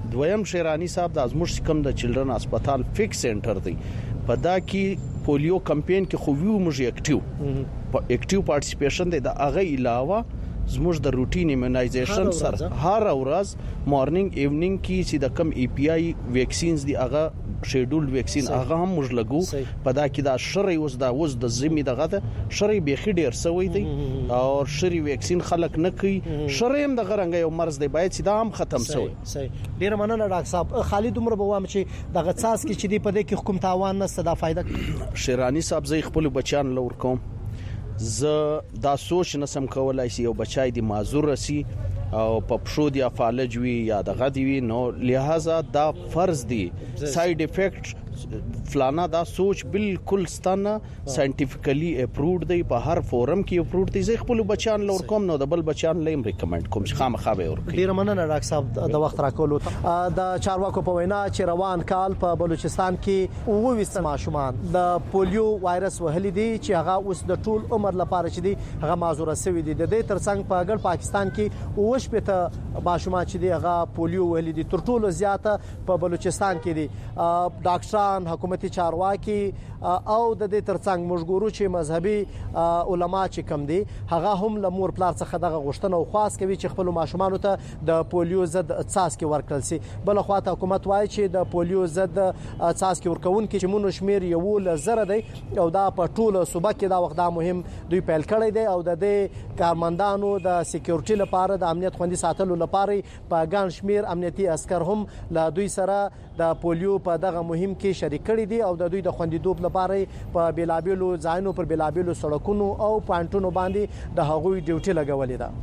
دویم شیرانی صاحب د ازموش کم د چلډرن هسپتال فکس سنټر دی په دا کې پولیو کمپین کې خو ویو موږ اکټیو پارټیسپیشن دی د هغه علاوه زموږ د روټین ایمونایزیشن سره هر ورځ مارنینګ ایونینګ کې چې د کم ای پی آی ویکسینز دی هغه شیډولډ ویکسین هغه هم موږ لګو په دا کې دا شری اوس د زمي دغه د شری بيخي ډیر سوی دی او شری ویکسین خلک نه کوي شری هم د غرنګ یو مرز دی باید چې دا هم ختم شي ډیر مننه ډاکټر صاحب. خالد عمر بوام چې دغه څاس کې چې دی په دې کې حکومت تاوان نه ستدا فائدہ شیرانی صاحب زې خپل بچان لور کوم زه دا سوچ نسم کولای سی یو بچای دی معذور رسی او په پښو دی فالج وی یا د غدی وی نو لہذا دا فرض دی ساید افیکټ فلانا دا سوچ بالکل ستانه ساينټیفیکلی اپرووډ دی په هر فورم کې اپرووډ دی زه خپل بچان لور کوم نو د بل بچان لیم ریکمند کوم چې خامخا به ورکړي. ډیر مننه ډاکټر صاحب د وخت راکولو د چارواکو په وینا چې روان کال په بلوچستان کې 22 ماشومان د پولیو وایرس وهلي دي چې هغه اوس د ټول عمر لپاره چې دي هغه معذور شوی دي. د دې ترڅنګ په ګډ پاکستان کې اوشپته ماشومان چې دي هغه پولیو وهلي دي. تر ټولو زیاته په بلوچستان کې دي ډاکټران حکومتي چارواکي او د دې ترڅنګ مشګورو چې مذهبي علما چې کم دي هغه هم لمور پلار څخه دغه غوښتنه او خاص کوي چې خپل ماشومان ته د پولیو ضد څاڅکي ورکړل شي. بل خو ته حکومت وایي چې د پولیو ضد څاڅکي ورکون کې چې مونږ شمیر یو لزر دی او دا په ټوله صوبه کې دا وخت دا مهم دوی پیل کړی دی او د دې کارمندانو د سکیورټي لپاره د امنیت خوندي ساتلو لپاره په ګڼ شمیر امنیتي عسكر هم له دوی سره د پولیو په دغه مهم کې شریک کړي دي او د دوی د خوندیتوب لپاره په بیلابیلو ځایونو پر بیلابیلو سړکونو او پانټونو باندې د هغوی ډیوټي لګولې ده.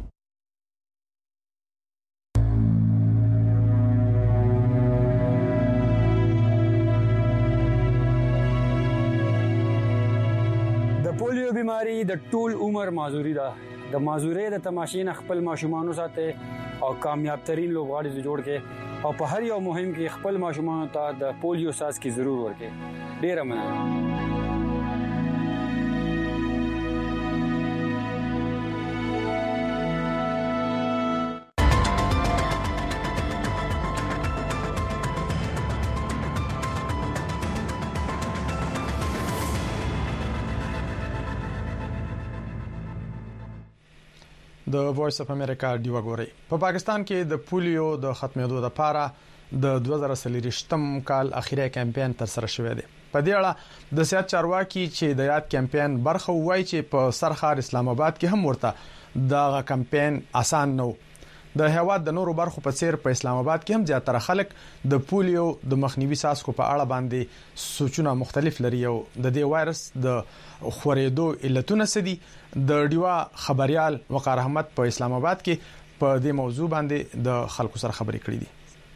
د پولیو بیماری د ټول عمر معذوري ده. د معذوري د تماشې نه خپل ماشومان ساتي او کامیاب ترين لوبغاړي جوړ کې او په هر یو مهم کې خپل ماشومان ته د پولیو څاڅکي ضرور ورکړي. ډیره مننه. د وایس اف امریکا دیو غوري په پاکستان کې د پولیو د ختمېدو لپاره د 2023م کال اخیری کمپاین تر سره شوې ده. په دې اړه د سیاست چارواکي چې د یاد کمپاین برخه وایي چې په سرخار اسلام آباد کې هم ورته دا کمپاین آسان نه و. د هیواد د نورو برخو په څیر په اسلام آباد کې هم زیاتره خلک د پولیو د مخنیوي څاڅکو په اړه باندې سوچونه مختلف لري او د دې وایرس د خورېدو علتونه سدي. د ډیوا خبريال وقار احمد په اسلام آباد کې په دې موضوع باندې د خلکو سره خبرې کړې دي.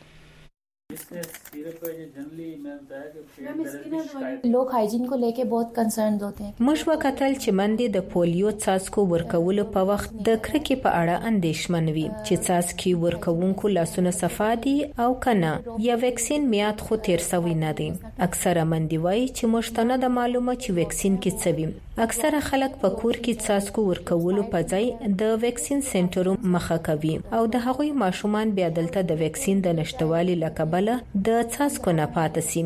लोग हाइजीन को लेके बहुत कंसर्न होते हैं. مشوا کتل چې مندې د پولیو څاڅکو ورکولو په وخت د کرکې په اړه اندېښمن وي چې څاڅکي ورکوونکو لاسونه صفا دي او کنه یا ویکسین میاد خو تیر سوی نه دي. اکثره مندې وایي چې مشتنه د معلومه چې ویکسین کې څه وي. اکثره خلک په کور کې څاڅکو ورکولو په ځای د ویکسین سنټرو مخه کوي او د هغوی ماشومان بیا دلته د ویکسین د نشټوالي لکبله د څاڅکو نه پاتې سي.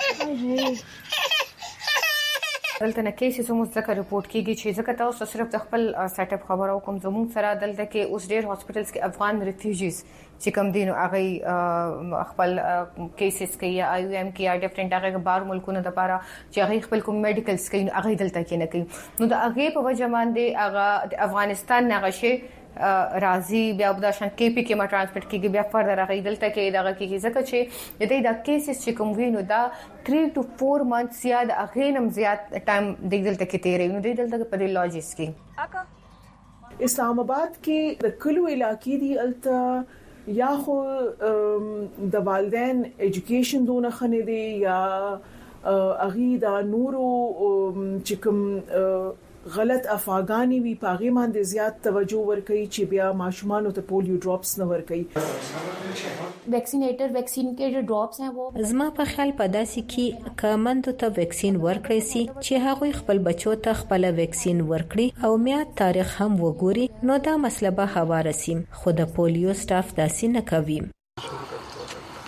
دلته نه کیسې زموږ ځکه رپورټ کیږي چې ځکه تاسو صرف د خپل سیټ اپ خبرو کوم زموږ سره دلته کې اوس ډیر هاسپټلز کې افغان ریفیوجیز چې کوم دین هغه خپل کیسز کې یا آی ایم کې یا ډیفرنٹ هغه بار ملکونو د لپاره چې هغه خپل کوم میډیکلز کې هغه دلته کې نه کوي نو د هغه په وجه باندې هغه د افغانستان نه غشي راضي بیا د شان کې پی کې ما ترانسپورت کېږي بیا فردر هغه دلته کې دغه کې ځکه چې د دې د کیسز چې کوم وینو دا 3 to 4 months یا د هغه نم زیات ټایم د دلته کې تیرې نو د دلته په ریلوجیس کې اسلام آباد کې د کلو علاقې دی الته یا خو د والدین اډوকেশন دونه خنه دي یا اغي د نورو چې کوم غلط افاغانی وی پاغي باندې زیات توجه ورکړي چې بیا ماشومان ته پولیو ډراپس نه ورکړي. ویکسینیټر ویکسین کې جو ډراپس ہیں وہ زما په خیال پداسي کې کمند ته ویکسین ورکړي سي چې هغه خپل بچو ته خپل ویکسین ورکړي او میاد تاریخ هم وګوري نو دا مسله به هوارسي خو د پولیو سټاف داسې نه کوي.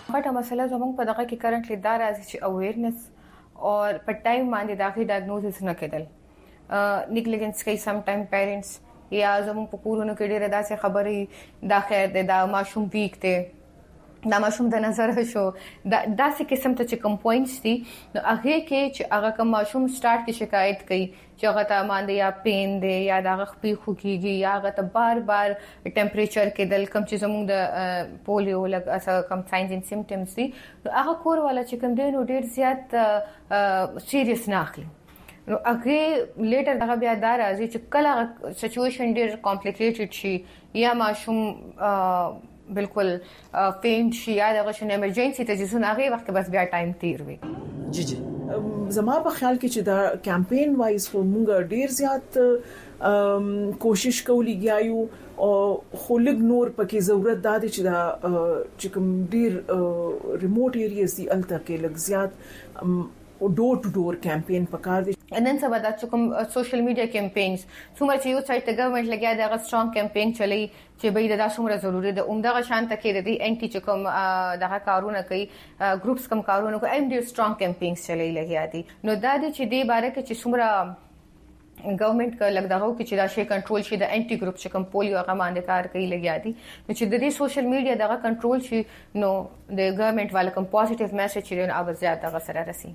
غټه مسله زموږ په دغه کې کرنټلی دا راځي چې اویرنس او په ټایم باندې داخلي ډایګنوزس نه کېدل نیګلیجنس کوي سم ټایم پیرنټس یا زموږ په کورونو کې ډېر داسې خبرې دا خیر دی دا ماشوم ویک دی دا ماشوم د نظر شو داسې قسم ته چې کوم پوینټس دي نو هغه کې چې هغه کوم ماشوم سٹارټ کې شکایت کوي چې هغه ته مانده یا پین دی یا د خپې خوږیږي یا هغه ته بار بار ټمپریچر کې دل کم چې زموږ د پولیو لګ اسا کم ساينز اند سمپټمز دي هغه کور والا چې کوم دی نو ډېر زیات سیریس نه اخلي نو هغه لیټر دغه بیا دا راځي چې کله سچويشن ډېر کمپلیکیټډ شي یا ماشوم بالکل فینټ شي یا دغه شنه ایمرجنسي ته ځو هغه وخت بس بیا ټایم تیر وي جی زما په خیال کې چې دا کمپاین وایز خو موږ ډیر زیات کوشش کولی یو او خلک نور پکې ضرورت ده چې دا چې کوم ډیر ریموټ ایریاز دي الته کې لږ زیات ډور ټو ډور کمپاین پکار دي نن سبا د کوم سوشل میډیا کمپاینز څومره چې یو سایت ته ګورنمنت لګیا دا سترونګ کمپاین چلی چې به دا څومره ضروری ده عمدغه شانته کې د انټي چکم دغه کارونه کوي ګروپس کم کارونه کوي ایم ډی سترونګ کمپاینز چلی لګیا دي نو دا د چې دی باره کې چې څومره ګورنمنت کا لګداغو کې چې دا شی کنټرول شي د انټي ګروپ چې کوم پولیو هغه باندې کار کوي لګیا دي نو چې د دې سوشل میډیا دغه کنټرول شي نو د ګورنمنت والا کوم پوزټیو میسج چې نو اوبه زیات دغه سره راسي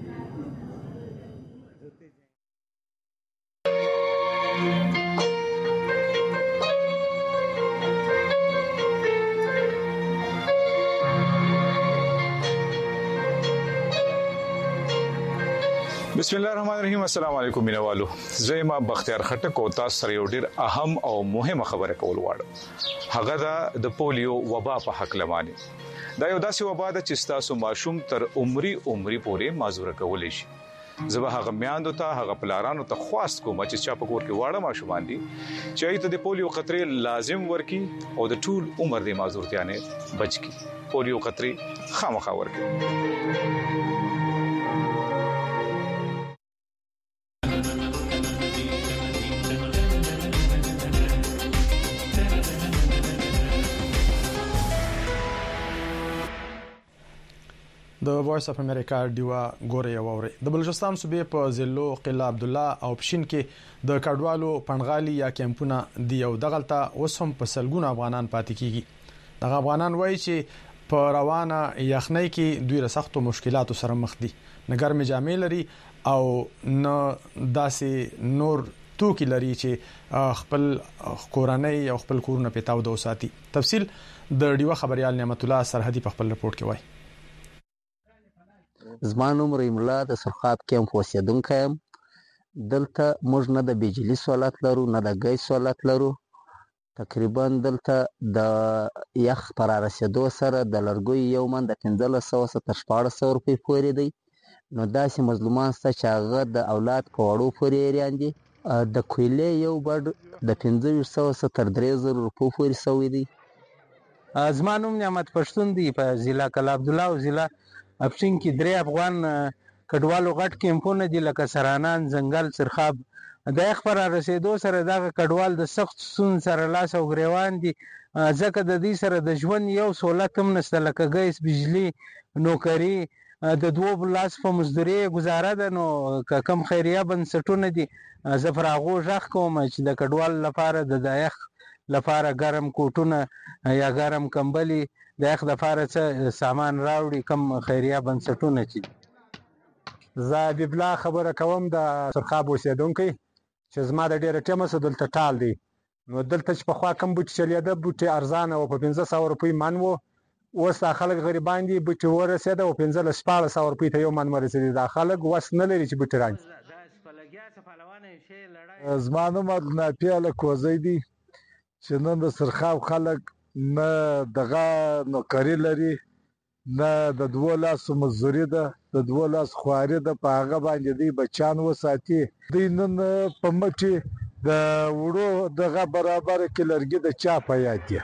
بسم الله الرحمن الرحیم السلام علیکم مینوالو زما بختیار خټک او تاسو سره یو ډیر اهم او مهمه خبره کول غواړم هغه د پولیو وبا په حق لمانه دا یو داسې وبا ده چې تاسو ماشوم تر عمرې پورې معذور کولې شي زبه هغه میاندو ته هغه پلارانو ته خواست کوم چې چا په کور کې واړه ماشومان دي چې ایت د پولیو خطرې لازم ورکی او د ټول عمر د معذورتیا نه بچ کی پولیو خطرې خامخا ورکی د وایس اف امریکا دیوا ګوري ووري د بلوچستان صوبې په ضلع قلعه عبد الله او پښین کې د کډوالو پنغالي یا کیمپونه دی او دغلطه وسم په سلګون افغانان پاتې کیږي دغه افغانان وایي چې په روانه یخنۍ کې دوی رسختو مشکلاتو سره مخ دي نګرمه جامې لري او نه داسې نور توکي لري چې خپل کورنۍ او خپل کورونه پېتاو د وساتي تفصيل د ډیوا خبريال نعمت الله سرحدي په خپل رپورت کې وایي زمانو مریم الله د سرخاب کیمپ اوسیدونکی یم دلته موږ نه د بجلی سہولت لرو نه د ګیس سہولت لرو تقریبا دلته د یخ پر رسیدو سره د لرګوي یو من د 1500 تر 1400 روپۍ پورې دی نو داسې مظلومان سته چې هغه د اولاد په وړو پورې اریاندي د کویلې یو بډ د 1500 تر 3000 روپۍ پورې سوی دی زمانو نعمت پښتون دی په ضلع قلعه عبد الله او ضلع افشین کې درې افغان کډوالو غټ کیمپونه دي لکه سرانان زنګل سرخاب د خبر رسیدو سره دا کډوال د سخت سون سره لاس او غریوان دي ځکه د دې سره د ژوند یو سہولت هم نشته لکه ګیس بجلی نوکری د دوه لاس په مزدوري گزاره ده نو کم خیریه بنسټونه دي زفراغو ژغ کوم چې د کډوال لپاره د دایخ لپاره ګرم کوټونه یا ګرم کمبلي د اخ د لپاره څه سامان راوړي کم خیریه بنسټونه چې زه ببلا خبره کوم د سرخاب اوسیدونکو چې زما د ډیره ټیمه سره دلته ټال دی نو دلته چې په خوا کم بوټي چلیده بوټي ارزانه او په 1500 روپۍ من وو اوس خلک غریبان دي بوټي ورسېده او 1500 روپۍ ته یو من ورسېده دا خلک وس نه لري چې بوټي راځي زما نوم پیاله کوزی دی چې نن د سرخاب خلک نه دغه نوکری لري نه د 2 لاس مزدوري ده د 2 لاس خواري ده په هغه باندې دی بچان وساتي دی نن په مټي د وړو دغه برابر کې لرګي د چا پیاتي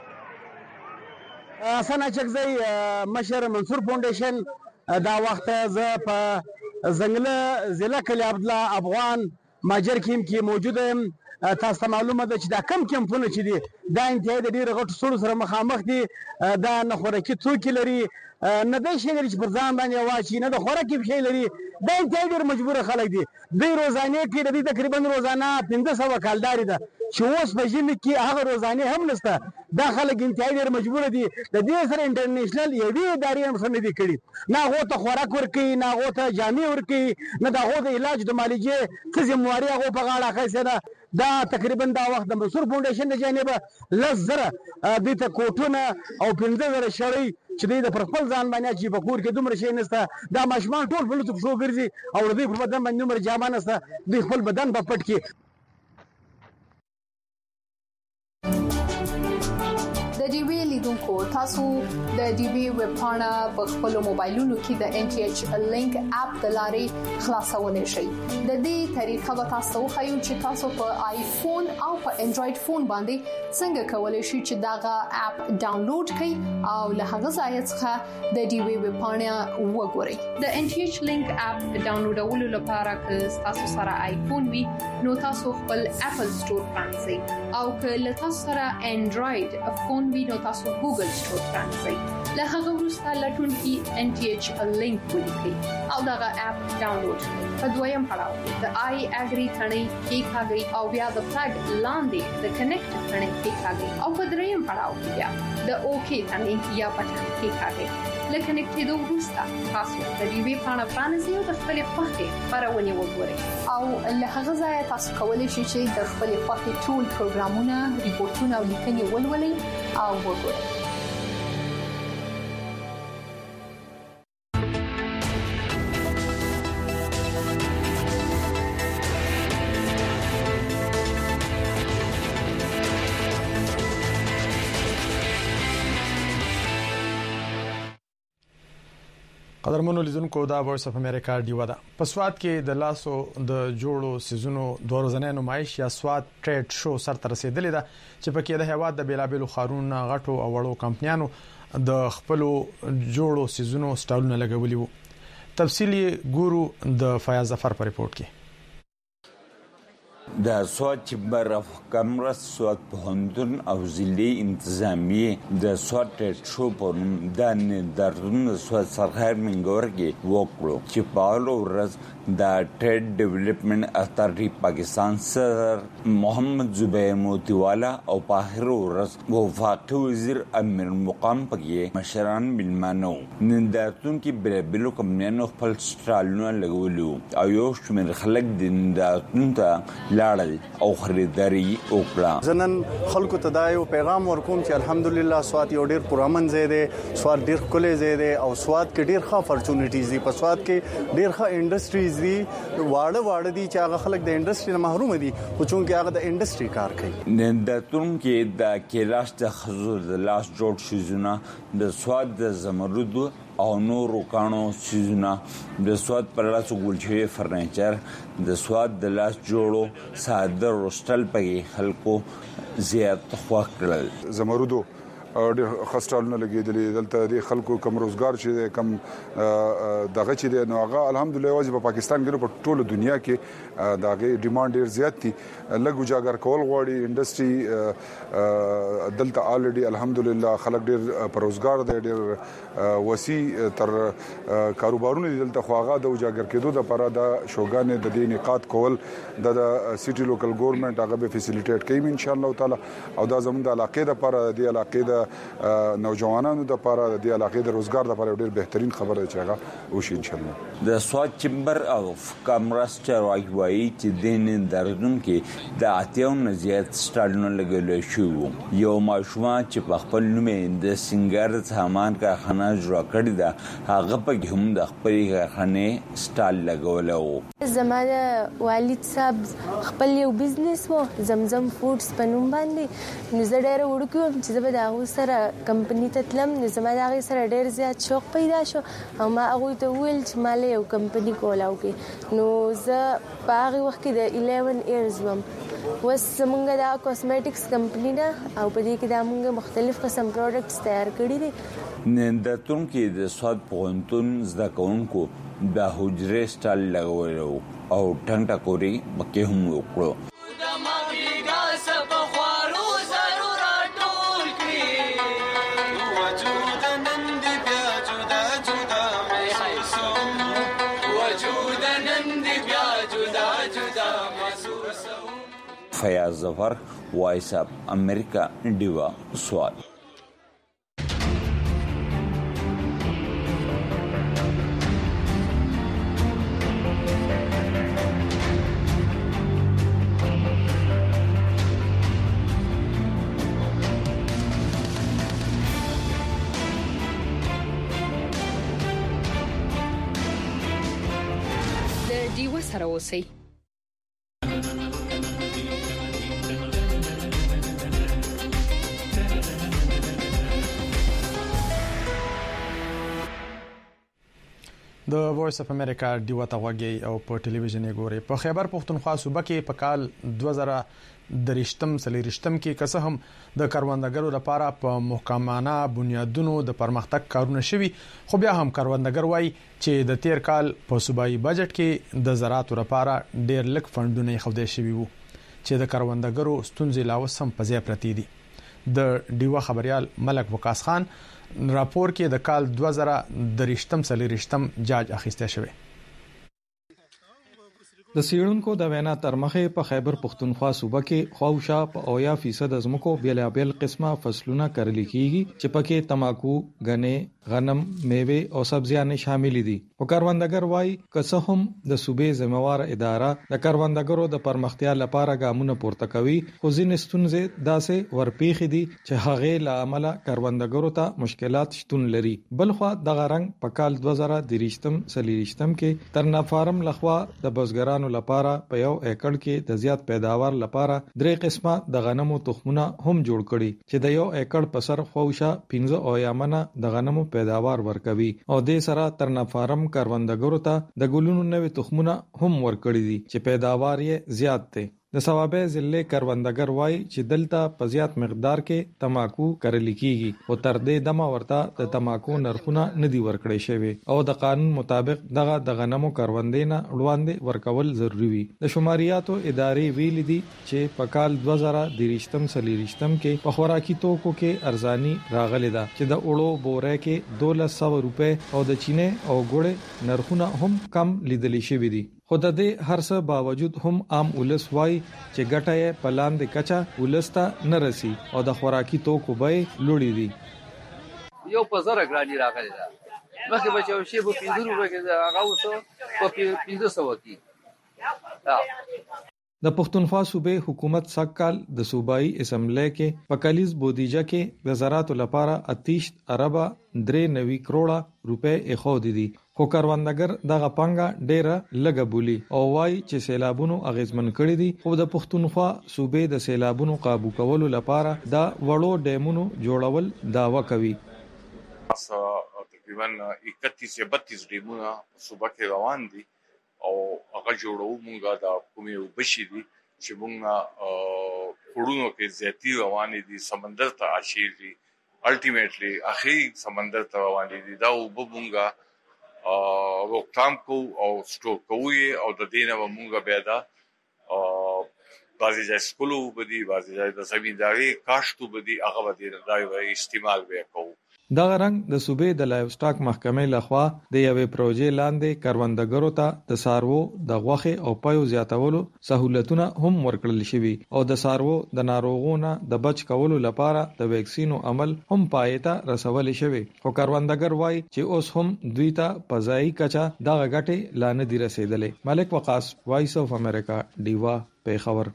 سنا چکزی مشر منصور فاونډیشن دا وخت زه په زنګله ضلع قلعه عبد الله افغان ماجر کې موجوده یم. تاسو ته معلومه ده چې دا کم کمپونه چې دي دا انتهایی د ډېرو غټو سړو سره مخامخ دي. دا نه خوراکي توکي لري، نه دا شی لري چې پر ځان باندې واچي، نه د خوراکي شی لري. دا انتهایی ډېر مجبوره خلک دي. دوی روزانې کې د دې تقریبا روزانه 1500 کالداري ده چې اوس په ژمي کې هغه روزانې هم نشته. دا خلک انتهایی ډېر مجبوره دي. د دې سره انټرنیشنل یوې ادارې هم څه نه دي کړي، نه هغو ته خوراک ورکوي، نه هغو ته جامې ورکوي، نه د هغو د علاج د معالجې څه ذمهواري هغو په غاړه اخیستې ده. دا تقریبا دا وخت د منصور فاونډیشن د جانبه 10,000 دوی ته کوټونه او 15,000 شړۍ چې دوی د پر خپل ځان باندې چې په کور کې دومره شی نشته. دا ماشومان ټول په لوڅو پښو ګرځي او د دوی په بدن باندې دومره جامه نشته، دوی خپل بدن په پټ کې. د ډي وی لیدونکو تاسو د ډي وی ویب پاڼه په خپل موبایلونو کې د NTH لینک اپ د لارې خلاصولای شئ. د دې طریقه به تاسو خو چې تاسو په آیفون او په انډراید فون باندې څنګه کولای شئ چې داغه اپ ډاونلوډ کړئ او له هغه ځای څخه د ډي وی ویب پاڼه وګورئ. د NTH لینک اپ ډاونلوډولو لپاره که تاسو سره آیفون وي نو تاسو خپل اپل سٹور پرانځئ او که له تاسو سره انډراید فون نو تاسو ګوګل سٹور پرانځئ. له هغه وروسته لټون کې NTH لینک ولیکئ او دا اپ ډاونلوډ کړئ. په دویم پړاو د آی اګری ثنې کې کاږي او بیا د فلګ لاندې د کنیکټ ثنې کې کاږي او په دریم پړاو کې بیا د اوکی ثنې یا بټن کې کاږي. لکه نکټېدو وروسته تاسو د ډي وی پاڼه پرانځئ او د خپل خوښې خبرونه وګورئ او له هغه ځای تاسو کولی شئ چې د خپل خوښې ټول پروګرامونه، ریپورتونه او لیکنې ولولئ او وګورئ. قدرمنو لیدونکو دا وایس اف امریکا ډیو ده. په سواد کې د لاسو د جوړو سيزونو د ورځنۍ نمایش یا سواد ټریډ شو سره رسیدلې ده چې پکې د هیواد د بیلابېلو خارونو غټو او وړو کمپنیانو د خپل جوړو سيزونو سټالونه لګولي وو. تفصیلی ګورو د فیاض ظفر په ریپورت کې. د سواد چمبر اف کامرس سواد پوهنتون او ضلعي انتظامیه د سواد ټریډ شو په نوم د نندارتون سواد سرخیر منګور کې وکړو چې په اول ورځ د ټریډ ډیولپمنٹ اتھارټي پاکستان صدر محمد زبیر موتیوالا او په اخر ورځ وفاقي وزیر امیر مقام پکې مشران ملمانو. نندارتون کې بلبلو کمنانو خپل سټالونه لګولو او یو شمېر خلک د نندارتون ته لاړل او خریداري وکړه. زنن خلکو ته دا یو پیغام ورکوم چې الحمدلله سواد یو ډیر پرامن ځای دی، سواد ډیر کولې ځای دی او سواد کې ډیر ښه اپورچونټیز دي. په سواد کې ډیر ښه انډستریز دي، واړه دي چې هغه خلک د انډستری نه محروم دي خو چونکې هغه د انډستری کار کوي. نندارتون کې د کلاش د خزور د لاس جوړ شوزونه د سواد د زمرد او نورو کانو سيزونه د سواد پر لاس ګولچې فرنیچر د سواد د لاس جوړو ساده روستل په خلکو زیات خوښ کړل. زمردو ډېر خاصټالونه لګیدلې دلته د خلکو کم روزګار چې کم دغه چې نو هغه الحمدلله واجب په پاکستان کې په ټوله دنیا کې دغه ډیماند ډېر زیات دي. لګو جاګر کول غواړي انډستری دلته الریډي الحمدلله خلک ډېر پر روزګار دی، ډېر وسیع تر کاروبارونه دلته خواغه د جاګر کېدو د لپاره د شوګان د دې نقاط کول د سيټي لوکل ګورنمنت هغه به فیسیلیټیټ کوي ان شاء الله تعالی او دا زموږ د علاقې لپاره د علاقې د نوجوانانو د لپاره د علاقې د روزګار لپاره ډېر بهترین خبره ده چې هغه وشي ان شاء الله. د سواد چمبر اف کامرس چروايي چې دین درځون کې د اتیاون زیات سټالونه لګول شو. یو ماشوم چې په خپل نوم د سنگار سامان کارخانه جوړ کړی دا هغه په هم د خپل کارخانه سټال لګولو. زماده والد صاحب خپل یو بزنس وو زمزم فودز په نوم باندې، نو زه ډېر وړوکم چې زه به د هغه سره کمپنی ته تلم، نو زما د هغه سره ډېر زیات شوق پیدا شو او ما هغه ته ویل چې مالې کال یو کمپنی کولاو کې نو زه په هغه وخت کې د 11 ایرز وم وس زمونږ دا کاسمیټکس کمپنی ده او په دې کې دا موږ مختلف قسم پروډکټس تیار کړي دي نندرتون کې د سواد پوهنتون زده کوونکو د حجرې سټال لګولو او ټنګ ټکوري مکه هم وکړو فیاض ظفر وایس اپ امریکا ډیوا سواد د ډیوا سره اوسئ د وایس اف امریکا ډیوا ته وګي او په ټلویزیون یې ګوري په خیبر پختونخوا صوبه کې په کال 2023 کې کسه هم د کاروندګرو لپاره په محکمانه بنیادونو د پرمختګ کارونه شوي خو بیا هم کاروندګر وایي چې د تیر کال په صوبایي بجټ کې د زراعت لپاره ډېر لږ فندونه خوده شوي وو چې د کاروندګرو ستونزې لا اوس هم په ځای پرتی دي د ډیوا خبريال ملک وقاص خان راپور کې د کال 2023 جاج اخیسته شوی د سیړونکو د وینا ترمخه په خیبر پختونخوا صوبه کې خواوشا په 80% ازمکو بیلابل قسمه فصلونه کرل کیږي چې پکې تماکو غنې غنم میوه او سبزیانې شامل دي او کاروندګر وای که هم د صوبې ذمہوار اداره د کاروندګرو د پرمختیا لپاره ګامونه پورته کوي خو ځینې ستونزې داسې ورپیخ دي چې هغه له عمله کاروندګرو ته مشکلات شتون لري بلخو د غرنګ په کال 2023 کې ترنا فارم لخوا د بزګرانو لپاره په یو ایکړ کې د زیات پیداوار لپاره درې قسمه د غنمو تخمونه هم جوړ کړي چې د یو ایکړ په سر خوښه 15 او یمنه د غنمو پیداوار ورکوي او د سره ترنا فارم کاروندګرو ته د ګلونو نوې تخمونه هم ورکړي دي چې پیداوار یې زیات دي د ثوابه ضلع کاروندګر وای چې دلته په زیات مقدار کې تماکو کرل کیږي او تر دې دمه ورته د تماکو نرخونه ندي ورکړي شوی او د قانون مطابق دغه د غنمو کاروندینه وړاندې ورکول ضروری وي د شماریاتو ادارې ویل دي چې په کال 2023 کې په خوراکي توکو کې ارزانی راغلی ده چې د اړو بوره کې 1200 روپے او د چینه او ګوړې نرخونه هم کم لیدل شوی دي خو د دې هر څه باوجود هم عام ولس وای چې ګټه یې په لاندې کچا ولسته نه رسی او د خوراکي توکو به لوړې دي یو په زره ګرانی راغلی دا مخکې بچو شی په 15 روپے کې هغه وسو په 1500 کې د پښتونخوا صوبې حکومت سکهال د صوبایي اسمبلی کې په کلیز بودیجه کې د زراعت لپاره 38 اربه 93 کروڑه روپے اخود دي خو کاروندګر دغه پنګه ډیره لګه بولی او وای چې سیلابونو اغیزمن کړی دي خو د پښتونخوا صوبې د سیلابونو قابو کولو لپاره دا وړو ډیمونو جوړول داوا کوي تقریبا 31 یا 32 ډیمونه صوبه کې روان دي او هغه جوړو مونږه د کومې وبشي دي چې مونږه خړونو کې زیاتی روان دي سمندر ته اشیر دي الټیمیټلی اخی سمندر ته روان دي دا وبونګه روکتام کو او سټوک کوی او د دینه مونږه بیا دا بعضی ځای سکولو بدی بعضی ځای د زمینداری کاشتو بدی هغه بدی دا استعمال وکاو دا رنګ د صوبې د لایف سټاک محکمې لخوا د یوې پروژې لاندې کاروندګرو ته د سارو د غوخه او پایو زیاتولو سہولتونه هم ورکړل شوي او د سارو د ناروغونو د بچ کولو لپاره د ویکسینو عمل هم پایته رسول شوی خو کاروندګر وای چې اوس هم دوی ته پزای کچا د غټه لانه دی رسیدلې ملک وقاص وایس اف امریکا ډیوا پیښور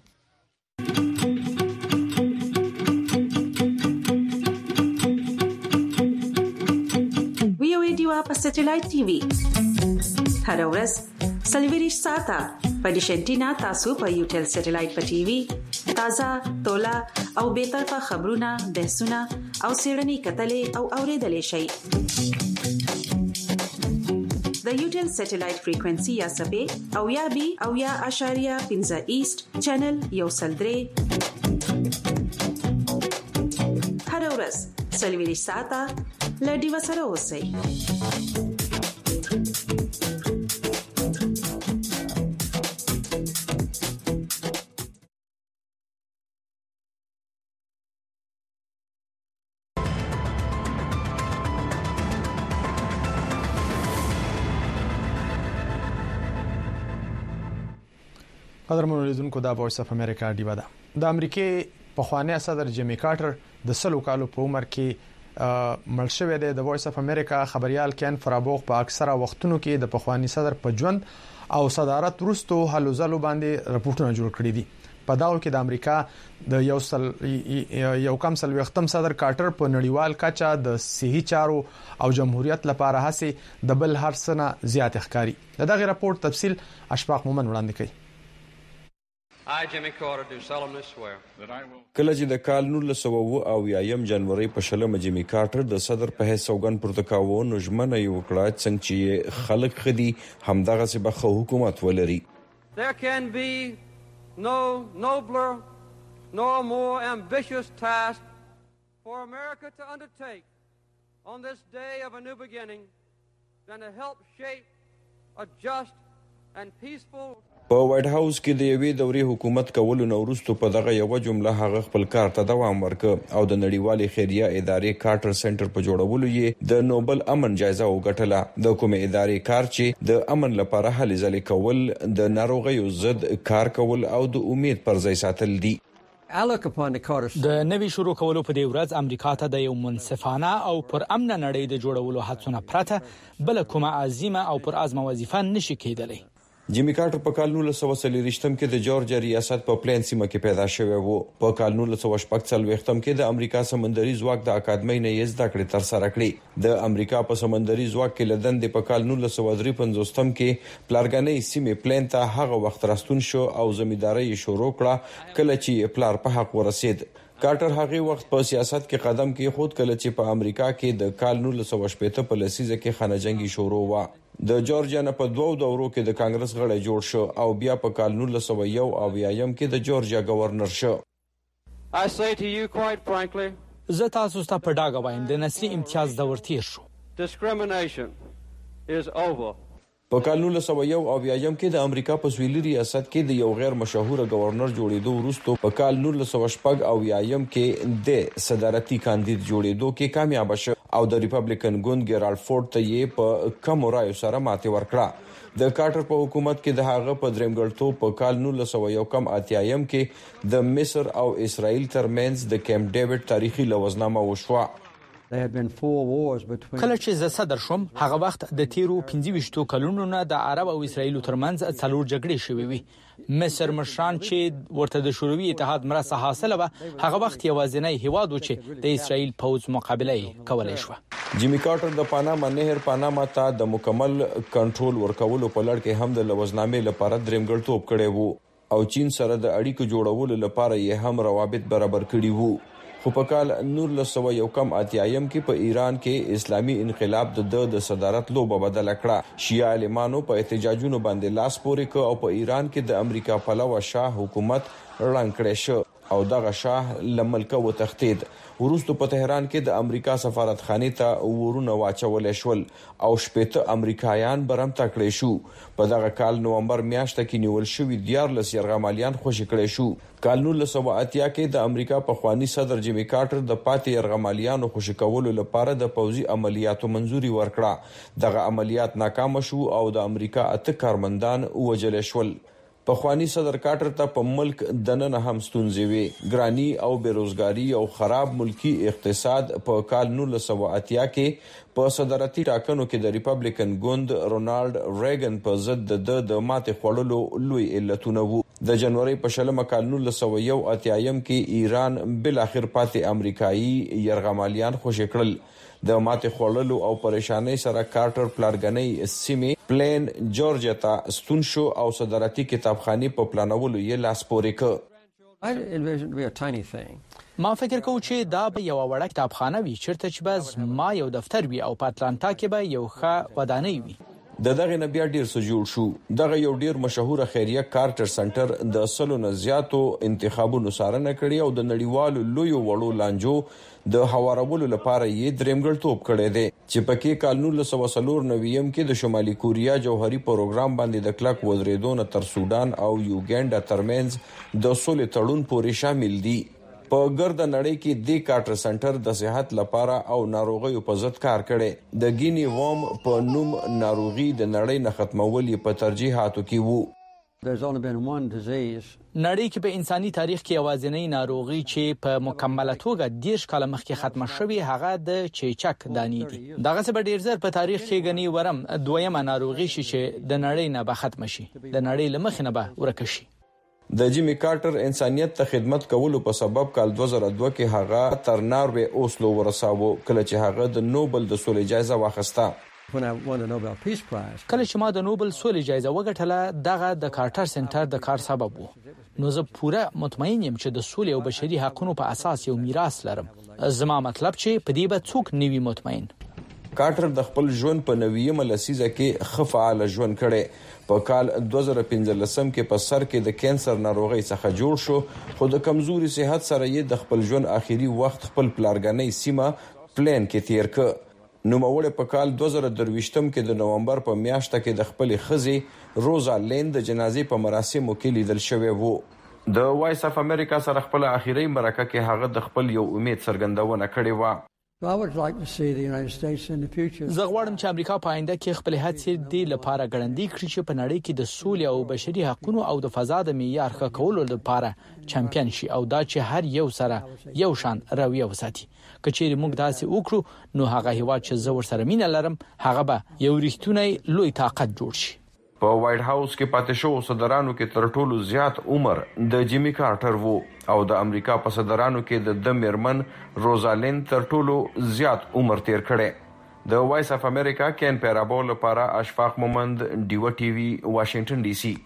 په سټلایټ ټي وي هر ورځ سلویریش ساته په ډیشنټینا تاسو په یو ټل سټلایټ په ټي وي تازه تولا او به طرفه خبرونه بحثونه او سیړنی کتلې او اوریدلې شي د یوټل سټلایټ فریکوئنسي یا سبې او یا بي او یا اشاریه 15 ایست چینل یو سلدري هر ورځ سلوي ساعته لډي وسره اوسئ. قدرمنو لیدونکو دا وایس اف امریکا ډیوا ده. د امریکای پخوانی صدر جیمی کارټر د 100 کالو په عمر کې مړ شوی دی. د وایس اف امریکا خبريال کین فرابوغ په اکثره وختونو کې د پخوانی صدر په ژوند او صدارت وروسته هلو ځلو باندې راپورټونه جوړ کړي دي. په داو کې د امریکا د یو کم سل وختم صدر کارټر په نړیوال کچا د صحي چارو او جمهوریت لپاره هڅه د بل هر څه نه زیات ښکاری. دغه راپورټ تفصیل اشفاق مومن وړاندې کوي. کله چې د کال 1900 جنوري په شلمه جیمی کارټر د صدر په حیث سوګند پروتکاو نو ژمنه یو کړه څنګه چې خلک خدي همدغه څه به حکومت ولري. There can be no nobler nor more ambitious task for America to undertake on this day of a new beginning than to help shape a just and peaceful. په وایټ هاوس کې د یوې دورې حکومت کولو نو وروسته په دغه یو جمله هغه خپل کار ته دوام ورکړ او د نړیوالې خیریه ادارې کارټر سنټر په جوړولو یې د نوبل امن جایزه وګټله. د کومې ادارې کار چې د امن لپاره هلې ځلې کول، د ناروغیو ضد کار کول او د امید پر ځای ساتل دي. د نوي شروع کولو په دې ورځ امریکا ته د یو منصفانه او پر امن نړۍ د جوړولو هڅونه پرته بل کومه عظیمه او پر ازمه وظیفه نشي کېدلی. جیمی کارټر په کال 1940 کې د جورجیا ریاست په پلین سیمه کې پیدا شوی وو. په کال 1940 کې د امریکا سمندري ځواک د اکاډمۍ نه یې زده کړې تر سره کړې. د امریکا په سمندري ځواک کې لدن د په کال 1953 کې پلارګنۍ سیمه پلین ته هغه وخت راستون شو او زمینداری شروع کړه کله چې پلار په حق ورسید. کارټر هغه وخت په سیاست کې قدم کې خود کله چې په امریکا کې د کال 1960 په لسیزه کې خانه جنگي شروع و. د جورجیا نه په دوو دورو کې د کانګرس غړی جوړ شو او بیا په کال 1901 کې د جورجیا گورنر شو. I say to you quite frankly, زه تاسو ته په ډاګه وایم د نسلي امتیاز دور تیر شو. Discrimination is over. په کال 1901 کې د امریکا په سویلي ریاست کې د یو غیر مشهور گورنر جوړېدو وروسته په کال 1908 کې د صدارتي کاندید جوړېدو کې کامیاب شو او د ریپبلیکن ګوند ګرالډ فورډ ته یې په کم رایو سره ماتې ورکړه. د کارټر په حکومت کې د هغه په درېمګړتوب په کال 1981 کې د مصر او اسرائیل ترمنځ د کیمپ ډیوډ تاریخي لوزنامه وشوه. کله چې زه صدر شوم هغه وخت د تیرو 25 کلونو نه د عرب او اسرایل ترمنځ څلور جګړې شوې وي. مصر مشران چې ورته د شوروي اتحاد مرسته حاصله و هغه وخت یوازینی هیواد و چې د اسرایل پوځ مقابله کولای شو. جیمی کارټر د پاناما نهر پاناما ته د مکمل کنټرول ورکولو په لړ کې هم د لوزنامې لپاره درېمګړتوب کړی وو او چین سره د اړیکو جوړولو لپاره یې هم روابط برابر کړي وو. خو په کال 1981 کې په ایران کې اسلامي انقلاب د صدارت لوبه بدل کړه. شیعه عالمانو په احتجاجونو باندې لاس پورې ک او په ایران کې د امریکا پلوه شاه حکومت رنګ کړی شو او دغه شاه لملکه وتښتید. وروسته په تهران کې د امریکا سفارتخانه ته ورونه واچول شول او شپږ امریکایان برمته کړی شو. په دغه کال نومبر میاشت کې نیول شوی 14 یرغمالیان خوشی کړی شو. کال 1980 کې د امریکا په خوانی صدر جیمی کارټر د پاتې یرغمالیانو خوشی کولو لپاره د پوځي عملیاتو منځوري ورکړه. دغه عملیات ناکام شو او د امریکا 8 کارمندان وژل شول. په خوانی صدر کارټر ته په ملک دننه هم ستونزې وي. ګرانی او بیروزګاری او خراب ملکی اقتصاد په کال 1980 کې په صدارتي ټاکنو کې د ریپبلیکن ګوند رونالډ ریګن په ضد د ماتې خوړلو لوی علتونه وو. د جنوري په شلمه کال 1981 کې ایران بل اخر پاتې امریکایي یرغمالیان خوشی کړل. د ماتې خوړلو او پریشانۍ سره کارټر پلارګنۍ سیمه پلین جورجیا ته ستون شو او صدارتي کتابخانه په پلانولو یې لاس پورې ک. ما فکر کوم چې دا به یو وړه کتابخانه وي چیرته چې بس ما یو دفتر وي او په اتلانتا کې به یو ښه ودانۍ وي. دغه نه بیا ډیر څه جوړ شو. دغه یو ډیر مشهور خیریه کارټر سنټر د اصلو نه زیاتو انتخابونو څارنه کړې او د نړیوالو لوی وړو لانجو د هوارولو لپاره یې درېمګړتوب کړی دی چې پکې کال 1994 کې د شمالي کوریا جوهري پروګرام باندې د کلک ودرېدو نه تر سودان او یوګینډا ترمنځ د سولې تړون پورې شامل دي. په ګرد نړۍ کې د کارټر سنټر د صحت لپاره او ناروغیو په ضد کار کړي. د ګینی ووم په نوم ناروغي د نړۍ نه ختمول په ترجیحاتو کې وو. نړۍ کې په انساني تاریخ کې یوازینی ناروغي چې په مکمله توګه 10 کال مخکې ختمه شوې هغه د چیچک دانې دي. دغه څه به ډیر زر په تاریخ کې غني ورم دویمه ناروغي شي چې د نړۍ نه به ختم شي، د نړۍ لمخ نه به ورک شي. د جیمی کارټر انسانیت ته خدمت کولو په سبب کال 2002 کې هغه تر ناروې اوسلو ورساوه کله چې هغه د نوبل د سولې جایزه واخیسته. کله چې ما د نوبل سولې جایزه وګټله دغه د کارټر سنټر د کار سبب وو. نو زه پوره مطمئن یم چې د سولې او بشري حقوقو په اساس یو میراث لرم. زما مطلب چې په دې به څوک نیوي مطمئن. کارټر د خپل ژوند په 90مه لسیزه کې خفعال ژوند کړي. په کال 2015 کې په سر کې د کینسر ناروغي څخه جوړ شو، خو د کمزوري صحت سره یې د خپل ژوند آخري وخت خپل پلارګنۍ سیمه پلین کې تیر کړ. نوموړی په کال 2023 کې د نومبر په میاشت کې د خپل خزي روزا لیند د جنازې په مراسمو کې لیدل شوی وو. د وایس اف امریکا سره خپل آخري مرکه کې هغه د خپل یو امید څرګندونه کړې و. زه غواړم چې امریکا په آینده کې خپل هڅې د لپاره ګړندې کړي چې په نړۍ کې د سولې او بشري حقوقو او د فضا د معیار ښه کولو لپاره چمپیون شي او دا چې هر یو سره یو شان رویه وساتي. کچېری موږ داسې وکړو نو هغه هیواد چې زه ورسره مینه لرم هغه به یو ریښتونی لوی طاقت جوړ شي. په وایټ هاوس کې پاتې شو صدرانو کې تر ټولو زیات عمر د جیمی کارټر وو او د امریکا په صدرانو کې د میرمن روزالند تر ټولو زیات عمر تیر کړي. د وایس اف امریکا کین پیرابول لپاره اشفاق مومند ډیو ټي وي واشنگټن ډي سي.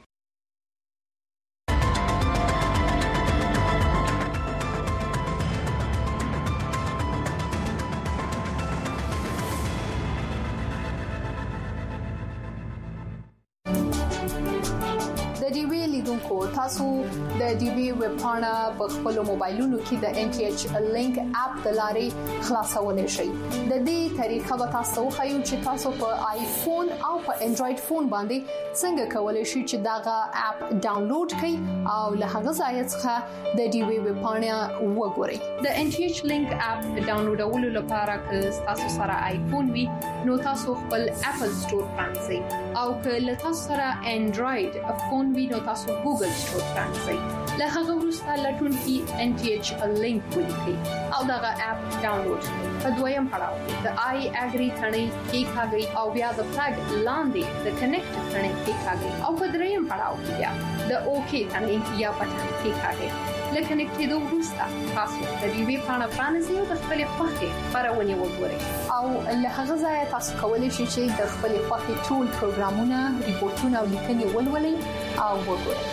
تاسو د ډي بي ویب پاڼه په خپل موبایلونو کې د ان ټي ایچ لینک اپ د لارې خلاصولای شئ. د دې طریقه به تاسو خو چې تاسو په آیفون او په انډراید فون باندې څنګه کولای شئ چې داغه اپ ډاونلوډ کړئ او له هغه ځای څخه د ډي بي ویب پاڼه وګورئ. د ان ټي ایچ لینک اپ ډاونلوډولو لپاره که تاسو سره آیفون وي نو تاسو خپل اپل سٹور پرانځئ او که له تاسو سره انډراید فون وي نو تاسو ګوګل سٹور پرانځئ. له هغه وروسته لټونکي ان ټي ایچ لینک ولیکئ او دغه اپ ډاونلوډ کړئ. په دویم پړاو د آی اګری ثنې کلیک او بیا د فلګ لاندې د کنیکټ ثنې کلیک او په دریم پړاو کې بیا د اوکی ثنې یا بټن کلیک. لکه کنیکټېدو وروسته تاسو د دې وی پاڼه پرانیزئ او د خپل خوښې خبرونه وګورئ او له هغه ځای تاسو کولی شئ چې د خپل خوښې ټول پروګرامونه، ریپورتونه او لیکنې ولولئ او وګورئ.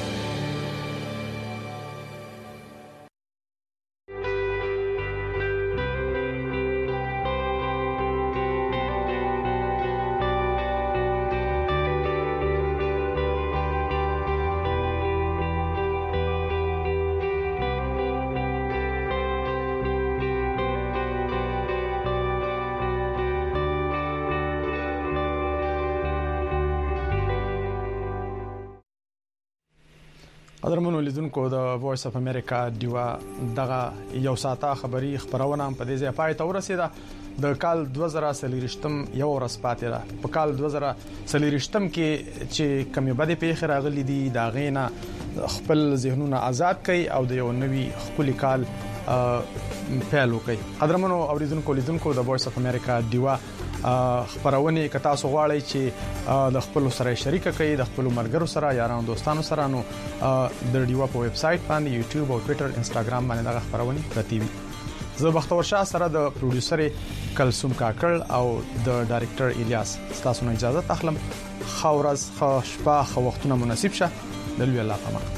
قدرمنو لیدونکو د وایس اف امریکا دیوا دغه یو ساعته خبری خبرونه په دې ځای پای ته ورسیده. د کال 2023 یو ورځ پاتې ده. په کال 2023 کې چې کمی بده پیښه راغلي دي دا غینا خپل ذهنونه آزاد کړي او د یو نوي خپل کال پیل وکړي. قدرمنو اوریدونکو لیدونکو د وایس اف امریکا دیوا خبرونه ک تاسو غواړئ چې د خپل سره شریک کړئ د خپل مرګرو سره یارانو دوستانو سره نو د ډیوا په ویب سټ باندې یوټیوب او ټوئیټر انستګرام باندې دا خبرونه پرتی وي. زه بختور شاه سره د پروډوسر کلثوم کاکړ او د ډایرکټر الیاس تاسو نه اجازه اخلم. خورز شپه خو وختونه مناسب شه د لوی الله پامان.